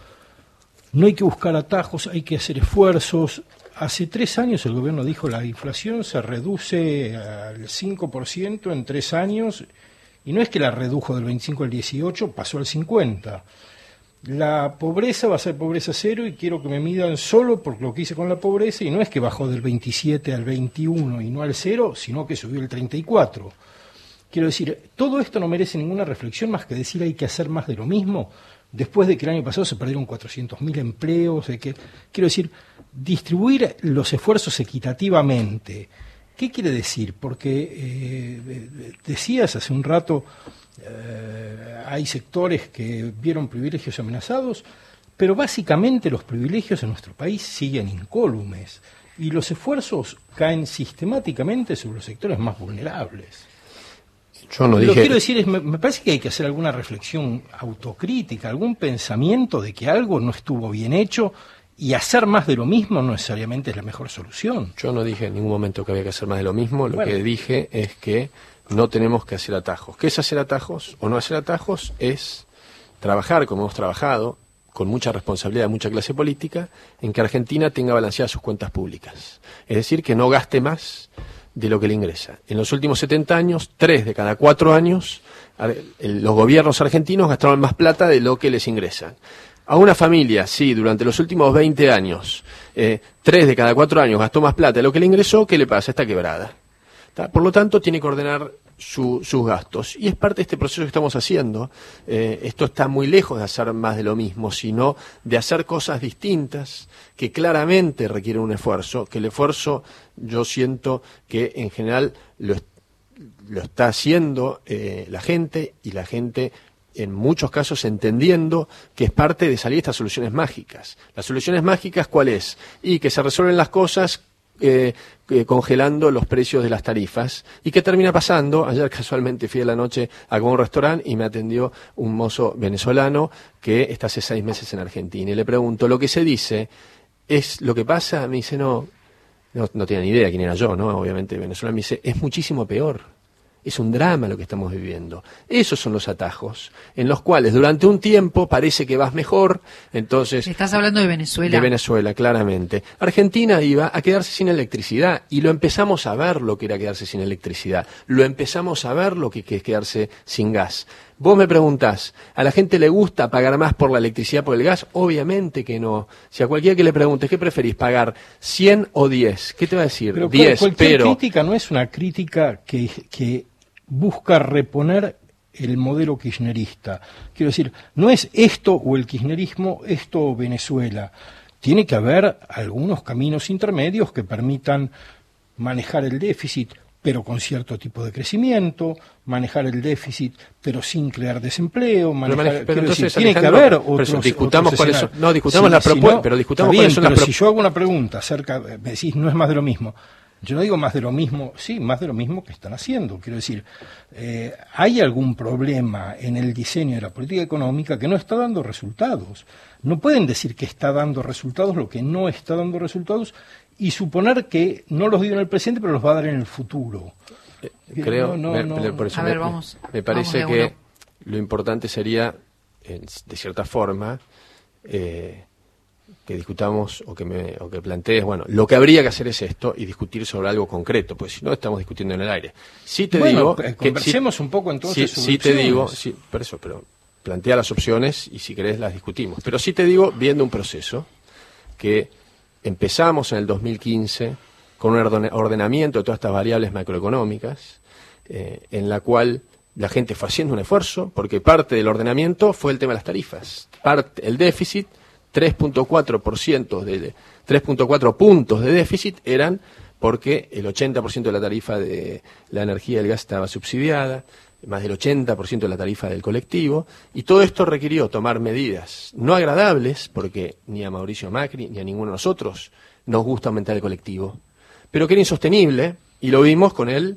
Speaker 3: No hay que buscar atajos, hay que hacer esfuerzos. Hace tres años el gobierno dijo la inflación se reduce al cinco por ciento en tres años, y no es que la redujo del veinticinco al dieciocho, pasó al cincuenta. La pobreza va a ser pobreza cero, y quiero que me midan solo por lo que hice con la pobreza, y no es que bajó del veintisiete al veintiuno y no al cero, sino que subió el treinta y cuatro. Quiero decir, todo esto no merece ninguna reflexión más que decir hay que hacer más de lo mismo, después de que el año pasado se perdieron cuatrocientos mil empleos, de que, quiero decir, distribuir los esfuerzos equitativamente. ¿Qué quiere decir? Porque eh, decías hace un rato, eh, hay sectores que vieron privilegios amenazados, pero básicamente los privilegios en nuestro país siguen incólumes y los esfuerzos caen sistemáticamente sobre los sectores más vulnerables.
Speaker 1: Yo no
Speaker 3: Lo
Speaker 1: dije...
Speaker 3: que quiero decir es, me, me parece que hay que hacer alguna reflexión autocrítica, algún pensamiento de que algo no estuvo bien hecho y hacer más de lo mismo no necesariamente es la mejor solución.
Speaker 1: Yo no dije en ningún momento que había que hacer más de lo mismo, lo
Speaker 3: Bueno.
Speaker 1: que dije es que no tenemos que hacer atajos. ¿Qué es hacer atajos o no hacer atajos? Es trabajar como hemos trabajado, con mucha responsabilidad de mucha clase política, en que Argentina tenga balanceadas sus cuentas públicas. Es decir, que no gaste más de lo que le ingresa. En los últimos setenta años, tres de cada cuatro años, los gobiernos argentinos gastaron más plata de lo que les ingresan. A una familia, sí, durante los últimos veinte años, eh, tres de cada cuatro años gastó más plata de lo que le ingresó, ¿qué le pasa? Está quebrada. ¿Tá? Por lo tanto, tiene que ordenar su, sus gastos. Y es parte de este proceso que estamos haciendo. Eh, esto está muy lejos de hacer más de lo mismo, sino de hacer cosas distintas que claramente requieren un esfuerzo, que el esfuerzo yo siento que en general lo, lo está haciendo eh, la gente, y la gente en muchos casos entendiendo que es parte de salir estas soluciones mágicas. Las soluciones mágicas, ¿cuál es? Y que se resuelven las cosas Eh, eh, congelando los precios de las tarifas. ¿Y qué termina pasando? Ayer casualmente fui a la noche a comer un restaurante y me atendió un mozo venezolano que está hace seis meses en Argentina. Y le pregunto, ¿lo que se dice es lo que pasa? Me dice, no, no, no tiene ni idea quién era yo, ¿no? Obviamente venezolano. Me dice, es muchísimo peor. Es un drama lo que estamos viviendo. Esos son los atajos, en los cuales durante un tiempo parece que vas mejor, entonces...
Speaker 2: Estás hablando de Venezuela.
Speaker 1: De Venezuela, claramente. Argentina iba a quedarse sin electricidad, y lo empezamos a ver lo que era quedarse sin electricidad. Lo empezamos a ver lo que es quedarse sin gas. Vos me preguntás, ¿a la gente le gusta pagar más por la electricidad, por el gas? Obviamente que no. Si a cualquiera que le preguntes, ¿qué preferís, pagar cien o diez? ¿Qué te va a decir?
Speaker 3: Pero
Speaker 1: diez,
Speaker 3: cualquier
Speaker 1: pero...
Speaker 3: crítica no es una crítica que... que busca reponer el modelo kirchnerista. Quiero decir, no es esto o el kirchnerismo, esto o Venezuela. Tiene que haber algunos caminos intermedios que permitan manejar el déficit, pero con cierto tipo de crecimiento, manejar el déficit, pero sin crear desempleo, manejar,
Speaker 1: pero, pero entonces,
Speaker 3: decir, tiene que
Speaker 1: Alejandro,
Speaker 3: haber
Speaker 1: pero
Speaker 3: otros,
Speaker 1: eso, discutamos
Speaker 3: otros
Speaker 1: cuáles son,
Speaker 3: escenarios.
Speaker 1: no, discutamos
Speaker 3: Si-
Speaker 1: la
Speaker 3: si
Speaker 1: propuesta,
Speaker 3: no,
Speaker 1: pero discutamos
Speaker 3: está bien,
Speaker 1: cuáles son las
Speaker 3: pero
Speaker 1: pro-
Speaker 3: si yo hago una pregunta acerca, me decís, no es más de lo mismo. Yo no digo más de lo mismo, sí, más de lo mismo que están haciendo. Quiero decir, eh, hay algún problema en el diseño de la política económica que no está dando resultados. No pueden decir que está dando resultados lo que no está dando resultados y suponer que no los dio en el presente, pero los va a dar en el futuro.
Speaker 1: Creo,
Speaker 3: No, no,
Speaker 1: me,
Speaker 3: no.
Speaker 1: me- por eso
Speaker 2: A
Speaker 1: me,
Speaker 2: ver, vamos,
Speaker 1: me parece
Speaker 2: vamos de
Speaker 1: que
Speaker 2: uno.
Speaker 1: lo importante sería, eh, de cierta forma, eh, que discutamos o que me o que plantees, bueno, lo que habría que hacer es esto y discutir sobre algo concreto, pues si no estamos discutiendo en el aire. Sí te
Speaker 3: Bueno,
Speaker 1: digo,
Speaker 3: eh,
Speaker 1: que
Speaker 3: conversemos
Speaker 1: sí-
Speaker 3: un poco entonces
Speaker 1: sí,
Speaker 3: sobre
Speaker 1: sí te
Speaker 3: opciones.
Speaker 1: digo, sí, por eso, pero plantea las opciones y si querés las discutimos. Pero sí te digo, viendo un proceso que empezamos en el dos mil quince con un ordena- ordenamiento de todas estas variables macroeconómicas, eh, en la cual la gente fue haciendo un esfuerzo, porque parte del ordenamiento fue el tema de las tarifas. Parte, el déficit, tres punto cuatro por ciento de tres punto cuatro puntos de déficit eran porque el ochenta por ciento de la tarifa de la energía y el gas estaba subsidiada, más del ochenta por ciento de la tarifa del colectivo, y todo esto requirió tomar medidas no agradables, porque ni a Mauricio Macri ni a ninguno de nosotros nos gusta aumentar el colectivo, pero que era insostenible, y lo vimos con el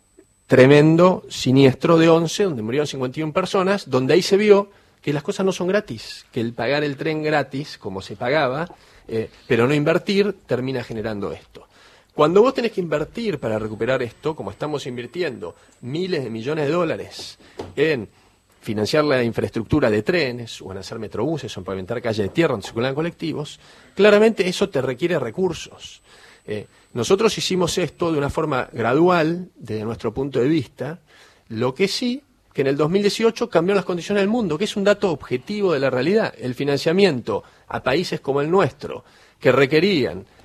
Speaker 1: tremendo siniestro de once, donde murieron cincuenta y una personas, donde ahí se vio que las cosas no son gratis, que el pagar el tren gratis, como se pagaba, eh, pero no invertir, termina generando esto. Cuando vos tenés que invertir para recuperar esto, como estamos invirtiendo miles de millones de dólares en financiar la infraestructura de trenes, o en hacer metrobuses, o en pavimentar calles de tierra donde circulan colectivos, claramente eso te requiere recursos. Eh, nosotros hicimos esto de una forma gradual, desde nuestro punto de vista, lo que sí, que en el dos mil dieciocho cambió las condiciones del mundo, que es un dato objetivo de la realidad. El financiamiento a países como el nuestro, que requerían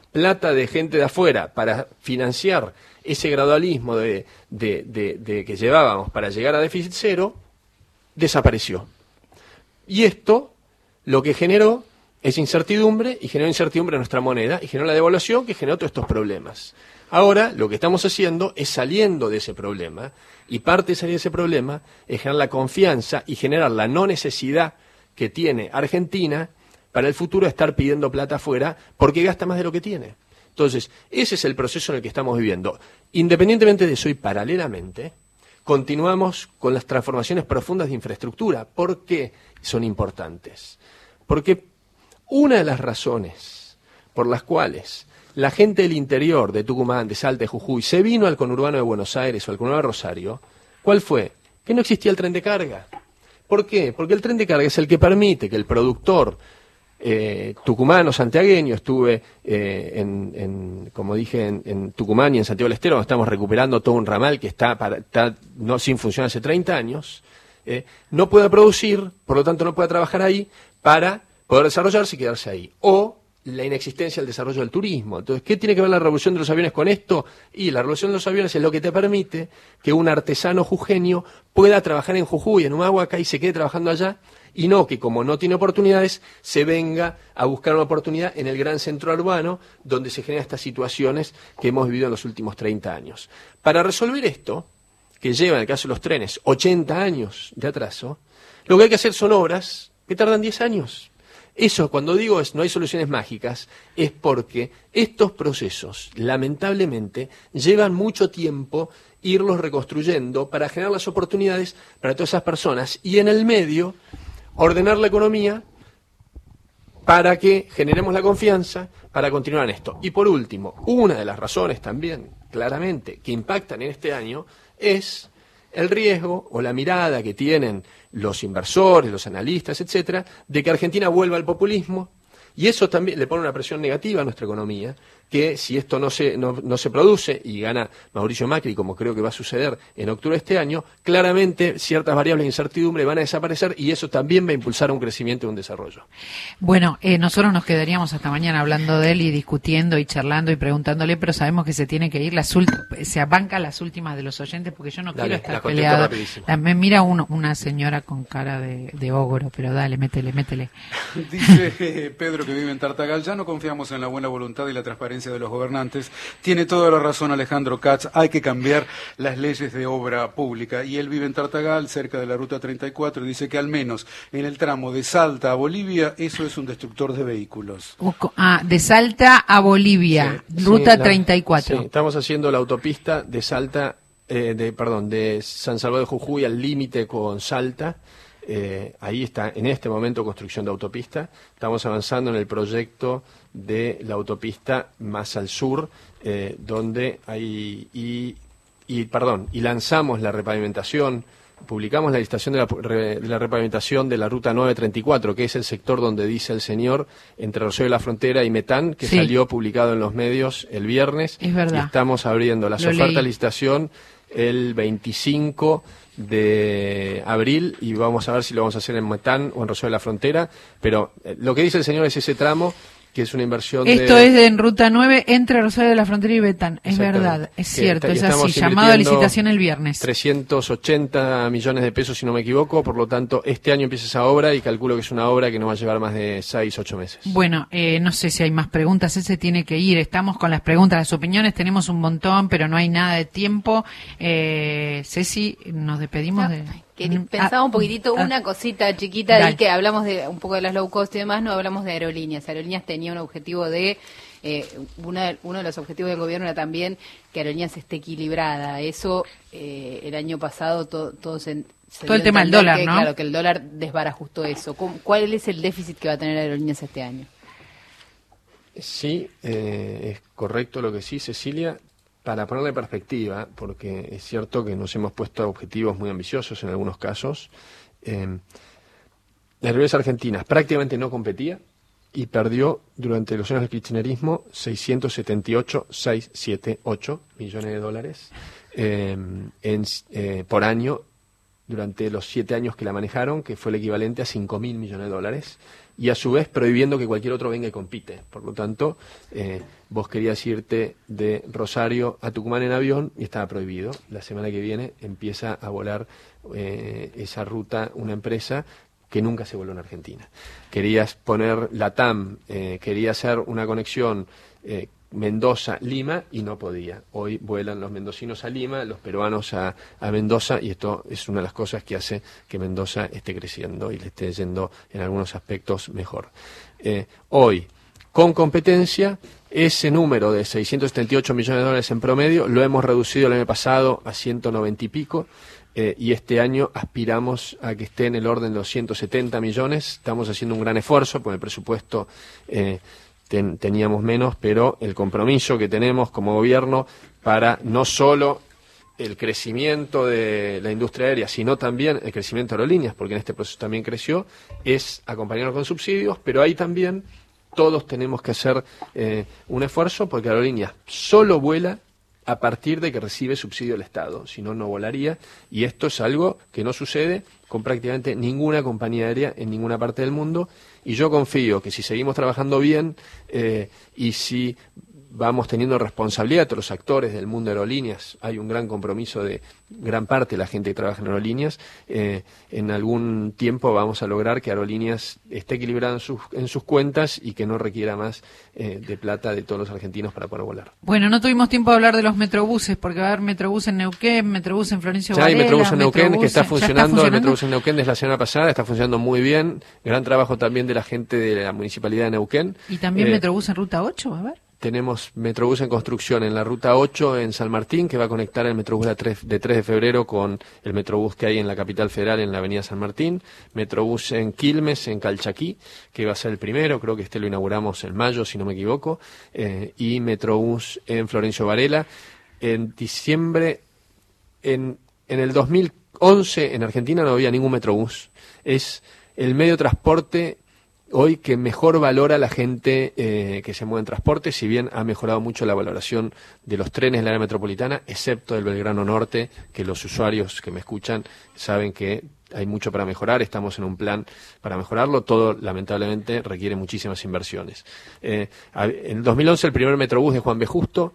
Speaker 1: plata de gente de afuera para financiar ese gradualismo de, de, de, de que llevábamos para llegar a déficit cero, desapareció. Y esto lo que generó es incertidumbre, y generó incertidumbre en nuestra moneda, y generó la devaluación que generó todos estos problemas. Ahora, lo que estamos haciendo es saliendo de ese problema, y parte de salir de ese problema es generar la confianza y generar la no necesidad que tiene Argentina para el futuro de estar pidiendo plata afuera porque gasta más de lo que tiene. Entonces, ese es el proceso en el que estamos viviendo. Independientemente de eso y paralelamente, continuamos con las transformaciones profundas de infraestructura. ¿Por qué son importantes? Porque una de las razones por las cuales la gente del interior de Tucumán, de Salta, de Jujuy, se vino al conurbano de Buenos Aires o al conurbano de Rosario, ¿cuál fue? Que no existía el tren de carga. ¿Por qué? Porque el tren de carga es el que permite que el productor eh, tucumano, santiagueño, estuve eh, en, en, como dije, en, en Tucumán y en Santiago del Estero, donde estamos recuperando todo un ramal que está, para, está no sin funcionar hace treinta años, eh, no pueda producir, por lo tanto no pueda trabajar ahí para poder desarrollarse y quedarse ahí. O la inexistencia del desarrollo del turismo. Entonces, ¿qué tiene que ver la revolución de los aviones con esto? Y la revolución de los aviones es lo que te permite que un artesano jujeño pueda trabajar en Jujuy, en Humahuaca, y se quede trabajando allá, y no que como no tiene oportunidades, se venga a buscar una oportunidad en el gran centro urbano, donde se generan estas situaciones que hemos vivido en los últimos treinta años. Para resolver esto, que lleva, en el caso de los trenes, ochenta años de atraso, lo que hay que hacer son obras que tardan diez años. Eso, cuando digo es, no hay soluciones mágicas, es porque estos procesos, lamentablemente, llevan mucho tiempo irlos reconstruyendo para generar las oportunidades para todas esas personas y en el medio ordenar la economía para que generemos la confianza para continuar en esto. Y por último, una de las razones también, claramente, que impactan en este año es el riesgo o la mirada que tienen los inversores, los analistas, etcétera, de que Argentina vuelva al populismo, y eso también le pone una presión negativa a nuestra economía, que si esto no se, no, no se produce y gana Mauricio Macri, como creo que va a suceder en octubre de este año, claramente ciertas variables de incertidumbre van a desaparecer y eso también va a impulsar un crecimiento y un desarrollo.
Speaker 2: Bueno, eh, nosotros nos quedaríamos hasta mañana hablando de él y discutiendo y charlando y preguntándole, pero sabemos que se tiene que ir, las se abanca las últimas de los oyentes porque yo no dale, quiero estar peleado. La, me mira uno, una señora con cara de, de ogro, pero dale, métele, métele.
Speaker 4: Dice eh, Pedro, que vive en Tartagal, ya no confiamos en la buena voluntad y la transparencia de los gobernantes. Tiene toda la razón Alejandro Katz, hay que cambiar las leyes de obra pública. Y él vive en Tartagal, cerca de la ruta treinta y cuatro, y dice que al menos en el tramo de Salta a Bolivia, eso es un destructor de vehículos.
Speaker 2: Ah, de Salta a Bolivia, sí, ruta sí, la, treinta y cuatro.
Speaker 1: Sí, estamos haciendo la autopista de Salta, eh, de perdón, de San Salvador de Jujuy al límite con Salta. Eh, ahí está en este momento construcción de autopista. Estamos avanzando en el proyecto de la autopista más al sur, eh, donde hay y, y perdón y lanzamos la repavimentación, publicamos la licitación de la, de la repavimentación de la ruta nueve treinta y cuatro, que es el sector donde dice el señor entre Rosario de la Frontera y Metán, que sí, salió publicado en los medios el viernes.
Speaker 2: Es verdad.
Speaker 1: Y estamos abriendo las Lo ofertas de licitación el veinticinco de abril y vamos a ver si lo vamos a hacer en Metán o en Rosario de la Frontera, pero eh, lo que dice el señor es ese tramo que es una inversión
Speaker 2: Esto
Speaker 1: de...
Speaker 2: es de, en Ruta nueve entre Rosario de la Frontera y Betán, es verdad, es que cierto, es así, llamado a licitación el viernes.
Speaker 1: trescientos ochenta millones de pesos si no me equivoco, por lo tanto este año empieza esa obra y calculo que es una obra que nos va a llevar más de seis, ocho meses.
Speaker 2: Bueno, eh, no sé si hay más preguntas, ese tiene que ir, estamos con las preguntas, las opiniones, tenemos un montón, pero no hay nada de tiempo. Eh, Ceci, nos despedimos no. de...
Speaker 5: Pensaba un poquitito, una cosita chiquita ahí que hablamos de un poco de las low cost y demás, no hablamos de aerolíneas. Aerolíneas tenía un objetivo de, eh, una, uno de los objetivos del gobierno era también que Aerolíneas esté equilibrada. Eso, eh, el año pasado to, todo se... se
Speaker 2: todo el tema del dólar,
Speaker 5: que,
Speaker 2: ¿no?
Speaker 5: Claro, que el dólar desbarajustó eso. ¿Cuál es el déficit que va a tener Aerolíneas este año?
Speaker 1: Sí, eh, es correcto lo que sí, Cecilia. Para ponerle perspectiva, porque es cierto que nos hemos puesto objetivos muy ambiciosos en algunos casos, eh, las aerolíneas argentinas prácticamente no competía y perdió durante los años del kirchnerismo seiscientos setenta y ocho mil seiscientos setenta y ocho millones de dólares eh, en, eh, por año durante los siete años que la manejaron, que fue el equivalente a cinco mil millones de dólares, y a su vez prohibiendo que cualquier otro venga y compite. Por lo tanto, eh, vos querías irte de Rosario a Tucumán en avión y estaba prohibido. La semana que viene empieza a volar eh, esa ruta una empresa que nunca se voló en Argentina. Querías poner la T A M, eh, quería hacer una conexión eh, Mendoza-Lima y no podía. Hoy vuelan los mendocinos a Lima, los peruanos a, a Mendoza, y esto es una de las cosas que hace que Mendoza esté creciendo y le esté yendo en algunos aspectos mejor. Eh, hoy, con competencia, ese número de seiscientos setenta y ocho millones de dólares en promedio lo hemos reducido el año pasado a ciento noventa y pico. Eh, y este año aspiramos a que esté en el orden de los ciento setenta millones. Estamos haciendo un gran esfuerzo, porque el presupuesto eh, ten, teníamos menos, pero el compromiso que tenemos como gobierno para no solo el crecimiento de la industria aérea, sino también el crecimiento de aerolíneas, porque en este proceso también creció, es acompañarnos con subsidios, pero ahí también todos tenemos que hacer eh, un esfuerzo, porque Aerolíneas solo vuela a partir de que recibe subsidio del Estado, si no, no volaría, y esto es algo que no sucede con prácticamente ninguna compañía aérea en ninguna parte del mundo, y yo confío que si seguimos trabajando bien eh, y si vamos teniendo responsabilidad todos los actores del mundo de aerolíneas, hay un gran compromiso de gran parte de la gente que trabaja en aerolíneas, eh, en algún tiempo vamos a lograr que Aerolíneas esté equilibrada en sus, en sus cuentas y que no requiera más eh, de plata de todos los argentinos para poder volar.
Speaker 2: Bueno, no tuvimos tiempo de hablar de los metrobuses, porque va a haber metrobús en Neuquén, metrobús en Florencio
Speaker 1: ya
Speaker 2: Varela.
Speaker 1: Hay metrobús en Neuquén
Speaker 2: metrobús,
Speaker 1: que está funcionando,
Speaker 2: está funcionando,
Speaker 1: el metrobús en Neuquén desde la semana pasada, está funcionando muy bien, gran trabajo también de la gente de la Municipalidad de Neuquén.
Speaker 2: Y también
Speaker 1: eh,
Speaker 2: metrobús en Ruta ocho, a ver.
Speaker 1: Tenemos Metrobús en construcción en la Ruta ocho en San Martín, que va a conectar el Metrobús de tres de febrero con el Metrobús que hay en la Capital Federal en la Avenida San Martín. Metrobús en Quilmes, en Calchaquí, que va a ser el primero, creo que este lo inauguramos en mayo, si no me equivoco. Eh, y Metrobús en Florencio Varela. En diciembre, en, en el dos mil once, en Argentina no había ningún Metrobús. Es el medio de transporte hoy que mejor valora la gente eh, que se mueve en transporte, si bien ha mejorado mucho la valoración de los trenes en la área metropolitana, excepto del Belgrano Norte, que los usuarios que me escuchan saben que hay mucho para mejorar, estamos en un plan para mejorarlo, todo lamentablemente requiere muchísimas inversiones. Eh, en el dos mil once el primer Metrobús de Juan B. Justo,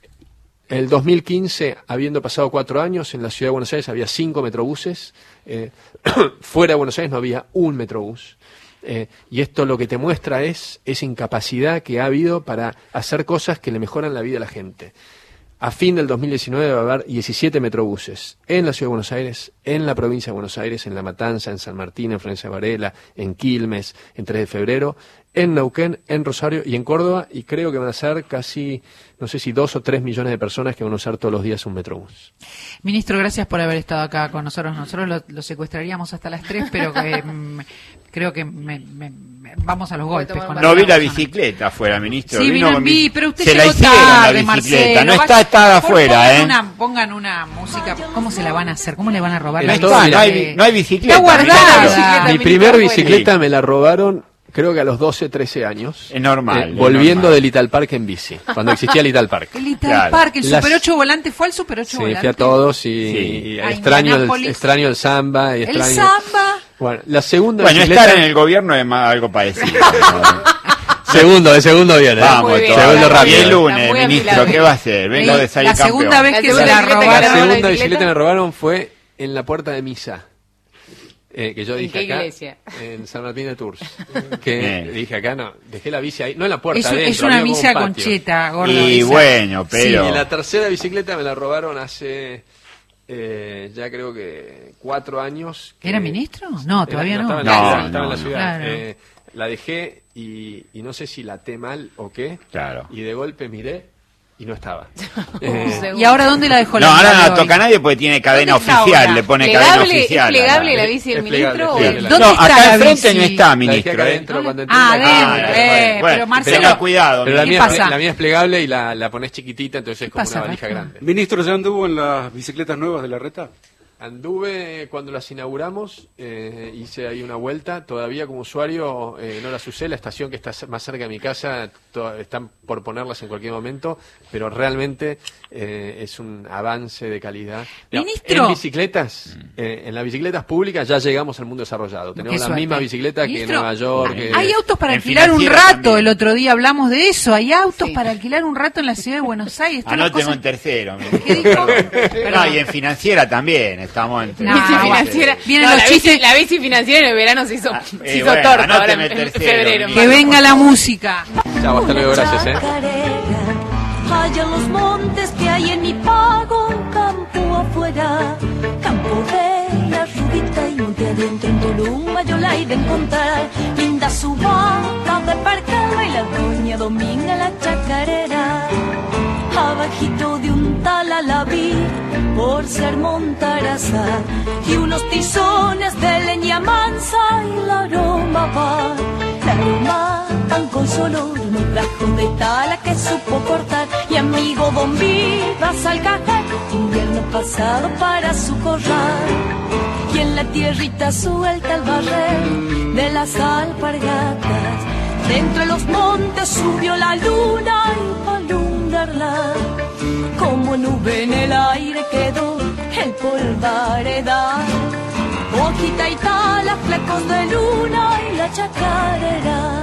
Speaker 1: en el dos mil quince, habiendo pasado cuatro años, en la ciudad de Buenos Aires había cinco Metrobuses, eh, fuera de Buenos Aires no había un Metrobús. Eh, y esto lo que te muestra es esa incapacidad que ha habido para hacer cosas que le mejoran la vida a la gente. A fin del dos mil diecinueve va a haber diecisiete metrobuses en la Ciudad de Buenos Aires, en la provincia de Buenos Aires, en La Matanza, en San Martín, en Florencio Varela, en Quilmes, en tres de febrero, en Neuquén, en Rosario y en Córdoba, y creo que van a ser casi, no sé si dos o tres millones de personas que van a usar todos los días un metrobús.
Speaker 2: Ministro, gracias por haber estado acá con nosotros. Nosotros lo, lo secuestraríamos hasta las tres, pero que, mm, creo que me, me, me, vamos a los golpes. Con
Speaker 6: no vi la bicicleta afuera, ministro.
Speaker 2: Sí,
Speaker 6: vino
Speaker 2: vino
Speaker 6: con
Speaker 2: vi, pero usted
Speaker 6: se
Speaker 2: llegó
Speaker 6: la hicieron
Speaker 2: tarde,
Speaker 6: la bicicleta,
Speaker 2: Marcelo.
Speaker 6: no está, está afuera,
Speaker 2: pongan
Speaker 6: ¿eh?
Speaker 2: Una, pongan una música. ¿Cómo se la van a hacer? ¿Cómo le van a robar
Speaker 1: El
Speaker 2: la
Speaker 1: esto,
Speaker 2: bicicleta?
Speaker 1: no
Speaker 6: hay, no hay bicicleta.
Speaker 2: Está guardada.
Speaker 6: Bicicleta,
Speaker 1: Mi primer bicicleta me la robaron, creo que a los doce, trece años.
Speaker 6: Es normal.
Speaker 1: Eh,
Speaker 6: es
Speaker 1: volviendo
Speaker 6: normal.
Speaker 1: del Ital Park en bici, cuando existía el Ital Park.
Speaker 2: El Ital
Speaker 6: Claro.
Speaker 2: Park, el
Speaker 1: Las-
Speaker 2: Super ocho volante, ¿fue al Super ocho
Speaker 1: Sí,
Speaker 2: volante?
Speaker 1: fui a todos y,
Speaker 6: Sí.
Speaker 1: y
Speaker 2: A
Speaker 1: extraño, el,
Speaker 2: Indianápolis.
Speaker 1: extraño el samba. Y
Speaker 2: El
Speaker 1: extraño...
Speaker 2: samba.
Speaker 1: Bueno, la segunda
Speaker 6: Bueno,
Speaker 1: bicicleta...
Speaker 6: estar en el gobierno es más algo parecido.
Speaker 1: Segundo, de segundo viene. ¿eh?
Speaker 6: Vamos,
Speaker 5: Muy bien.
Speaker 6: todo.
Speaker 1: Segundo
Speaker 6: Y
Speaker 1: rápido.
Speaker 6: el lunes,
Speaker 5: Está muy
Speaker 6: ministro,
Speaker 5: afilado.
Speaker 6: ¿qué va a hacer? Vengo
Speaker 2: Sí,
Speaker 6: de salir
Speaker 2: la segunda
Speaker 6: campeón.
Speaker 2: vez que
Speaker 5: La
Speaker 2: se la
Speaker 5: segunda bicicleta
Speaker 1: La
Speaker 2: robaron.
Speaker 5: que
Speaker 1: segunda
Speaker 5: bicicleta?
Speaker 1: bicicleta que me robaron fue en la puerta de misa. Eh, que yo
Speaker 5: ¿En
Speaker 1: dije
Speaker 5: qué
Speaker 1: acá,
Speaker 5: iglesia?
Speaker 1: en San Martín de Tours. Que
Speaker 6: Bien.
Speaker 1: dije acá, no, dejé la bici ahí, no en la puerta,
Speaker 2: Es, un-
Speaker 1: adentro,
Speaker 2: es una
Speaker 1: había como
Speaker 2: misa
Speaker 1: un
Speaker 2: con
Speaker 1: patio.
Speaker 2: cheta, gordo.
Speaker 6: Y
Speaker 2: esa.
Speaker 6: bueno,
Speaker 1: Sí,
Speaker 6: pero...
Speaker 1: y la tercera bicicleta me la robaron hace eh, ya creo que cuatro años. que-
Speaker 2: ¿Era ministro? No,
Speaker 1: Era-
Speaker 2: todavía no.
Speaker 1: Estaba en la
Speaker 6: No,
Speaker 1: ciudad, estaba en la
Speaker 6: no,
Speaker 1: ciudad.
Speaker 2: Claro.
Speaker 1: Eh, la dejé y, y no sé si la até mal o qué.
Speaker 6: Claro.
Speaker 1: Y de golpe miré y no estaba.
Speaker 5: Un
Speaker 1: Eh,
Speaker 5: segundo.
Speaker 2: ¿Y ahora dónde la dejó
Speaker 6: No,
Speaker 2: la
Speaker 6: ahora no
Speaker 2: Andale
Speaker 6: la
Speaker 2: hoy?
Speaker 6: toca a nadie porque tiene cadena
Speaker 2: ¿Dónde está
Speaker 6: oficial,
Speaker 2: ahora?
Speaker 6: le pone cadena
Speaker 5: ¿Plegable,
Speaker 6: oficial.
Speaker 5: ¿Es plegable
Speaker 6: a
Speaker 5: la
Speaker 6: la-
Speaker 5: bici del
Speaker 1: es plegable,
Speaker 5: ministro?
Speaker 1: es
Speaker 5: o
Speaker 1: plegable.
Speaker 5: es-
Speaker 2: ¿Dónde
Speaker 6: No,
Speaker 2: está
Speaker 6: acá
Speaker 2: la
Speaker 6: enfrente no
Speaker 2: bici?
Speaker 6: está,
Speaker 1: la dejé
Speaker 6: ministro.
Speaker 1: acá
Speaker 6: ¿eh?
Speaker 1: adentro cuando entré.
Speaker 2: Ah,
Speaker 1: a la casa.
Speaker 2: adentro,
Speaker 6: Ah,
Speaker 2: eh,
Speaker 6: bueno,
Speaker 2: pero Marcelo...
Speaker 6: tenga cuidado.
Speaker 1: Pero la
Speaker 2: ¿Qué
Speaker 1: mía,
Speaker 2: pasa?
Speaker 1: la mía es plegable y la, la pones chiquitita, entonces es como
Speaker 2: pasa,
Speaker 1: una valija
Speaker 2: Rafa?
Speaker 1: grande.
Speaker 4: Ministro, ¿ya anduvo en las bicicletas nuevas de la Reta?
Speaker 1: Anduve cuando las inauguramos, eh, hice ahí una vuelta, todavía como usuario eh, no las usé, la estación que está más cerca de mi casa, to- están por ponerlas en cualquier momento, pero realmente eh, es un avance de calidad.
Speaker 2: Ministro.
Speaker 1: En bicicletas, eh, en las bicicletas públicas ya llegamos al mundo desarrollado, tenemos
Speaker 2: Qué
Speaker 1: las
Speaker 2: suerte.
Speaker 1: mismas bicicletas que en
Speaker 2: Ministro,
Speaker 1: Nueva York. que-
Speaker 2: Hay autos para
Speaker 1: en
Speaker 2: alquilar un
Speaker 1: financiera
Speaker 2: rato,
Speaker 1: también.
Speaker 2: el otro día hablamos de eso, hay autos para alquilar un rato en la ciudad de Buenos Aires. Están las
Speaker 6: Anóteme
Speaker 2: cosas-
Speaker 6: un tercero.
Speaker 2: ¿Qué dijo?
Speaker 6: No, y en financiera también, estamos entre...
Speaker 2: No,
Speaker 10: bici financiera.
Speaker 2: Vienen
Speaker 10: No,
Speaker 2: los
Speaker 10: la,
Speaker 2: chistes-
Speaker 10: bici, la bici financiera en el verano se hizo, se
Speaker 6: eh,
Speaker 10: hizo
Speaker 6: bueno,
Speaker 10: torta ahora en,
Speaker 6: anóteme
Speaker 10: en
Speaker 6: tercero,
Speaker 10: febrero.
Speaker 2: Que venga la música.
Speaker 1: Chao, hasta luego, gracias. Eh.
Speaker 20: Allá en los montes que hay en mi pago, campo afuera, campo de la rubita y monte adentro en Toluma yo la he de encontrar. Linda su vaca de Parcalba y la doña Dominga la chacarera. Abajito de un tala la vi por ser montaraza y unos tizones de leña mansa y la aroma va. La aroma tan con solo unos brazos de tala que supo cortar y amigo Don Vivas al cajar invierno pasado para su corral y en la tierrita suelta al barrer de las alpargatas dentro de los montes subió la luna y para alumbrarla como nube en el aire quedó el polvaredal. Hojita y tala, flecos de luna y la chacarera.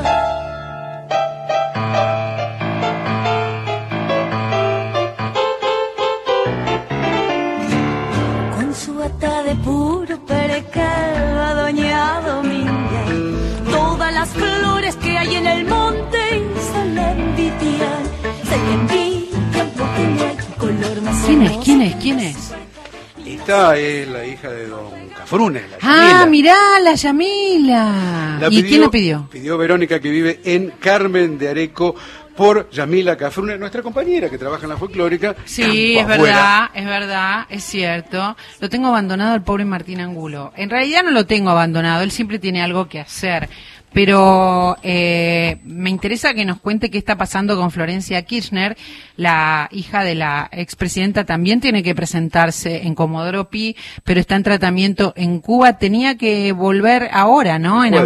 Speaker 20: Con su bata de puro perecal, doña Dominga, todas las flores que hay en el monte se le envidian, se le envidian porque no hay color más
Speaker 2: ¿Quién es?
Speaker 20: hermoso.
Speaker 2: ¿Quién es? ¿Quién es?
Speaker 4: Esta es la hija de don Cafrune, la
Speaker 2: Ah,
Speaker 4: Yamila.
Speaker 2: mirá, la Yamila.
Speaker 4: La
Speaker 2: ¿Y quién la pidió?
Speaker 4: Pidió Verónica, que vive en Carmen de Areco, por Yamila Cafrune, nuestra compañera que trabaja en la folclórica.
Speaker 2: Sí, es
Speaker 4: Campo afuera.
Speaker 2: verdad, es verdad, es cierto. Lo tengo abandonado el pobre Martín Angulo. En realidad no lo tengo abandonado, él siempre tiene algo que hacer. Pero eh, me interesa que nos cuente qué está pasando con Florencia Kirchner, la hija de la expresidenta. También tiene que presentarse en Comodoro Pi, pero está en tratamiento en Cuba. Tenía que volver ahora, ¿no? En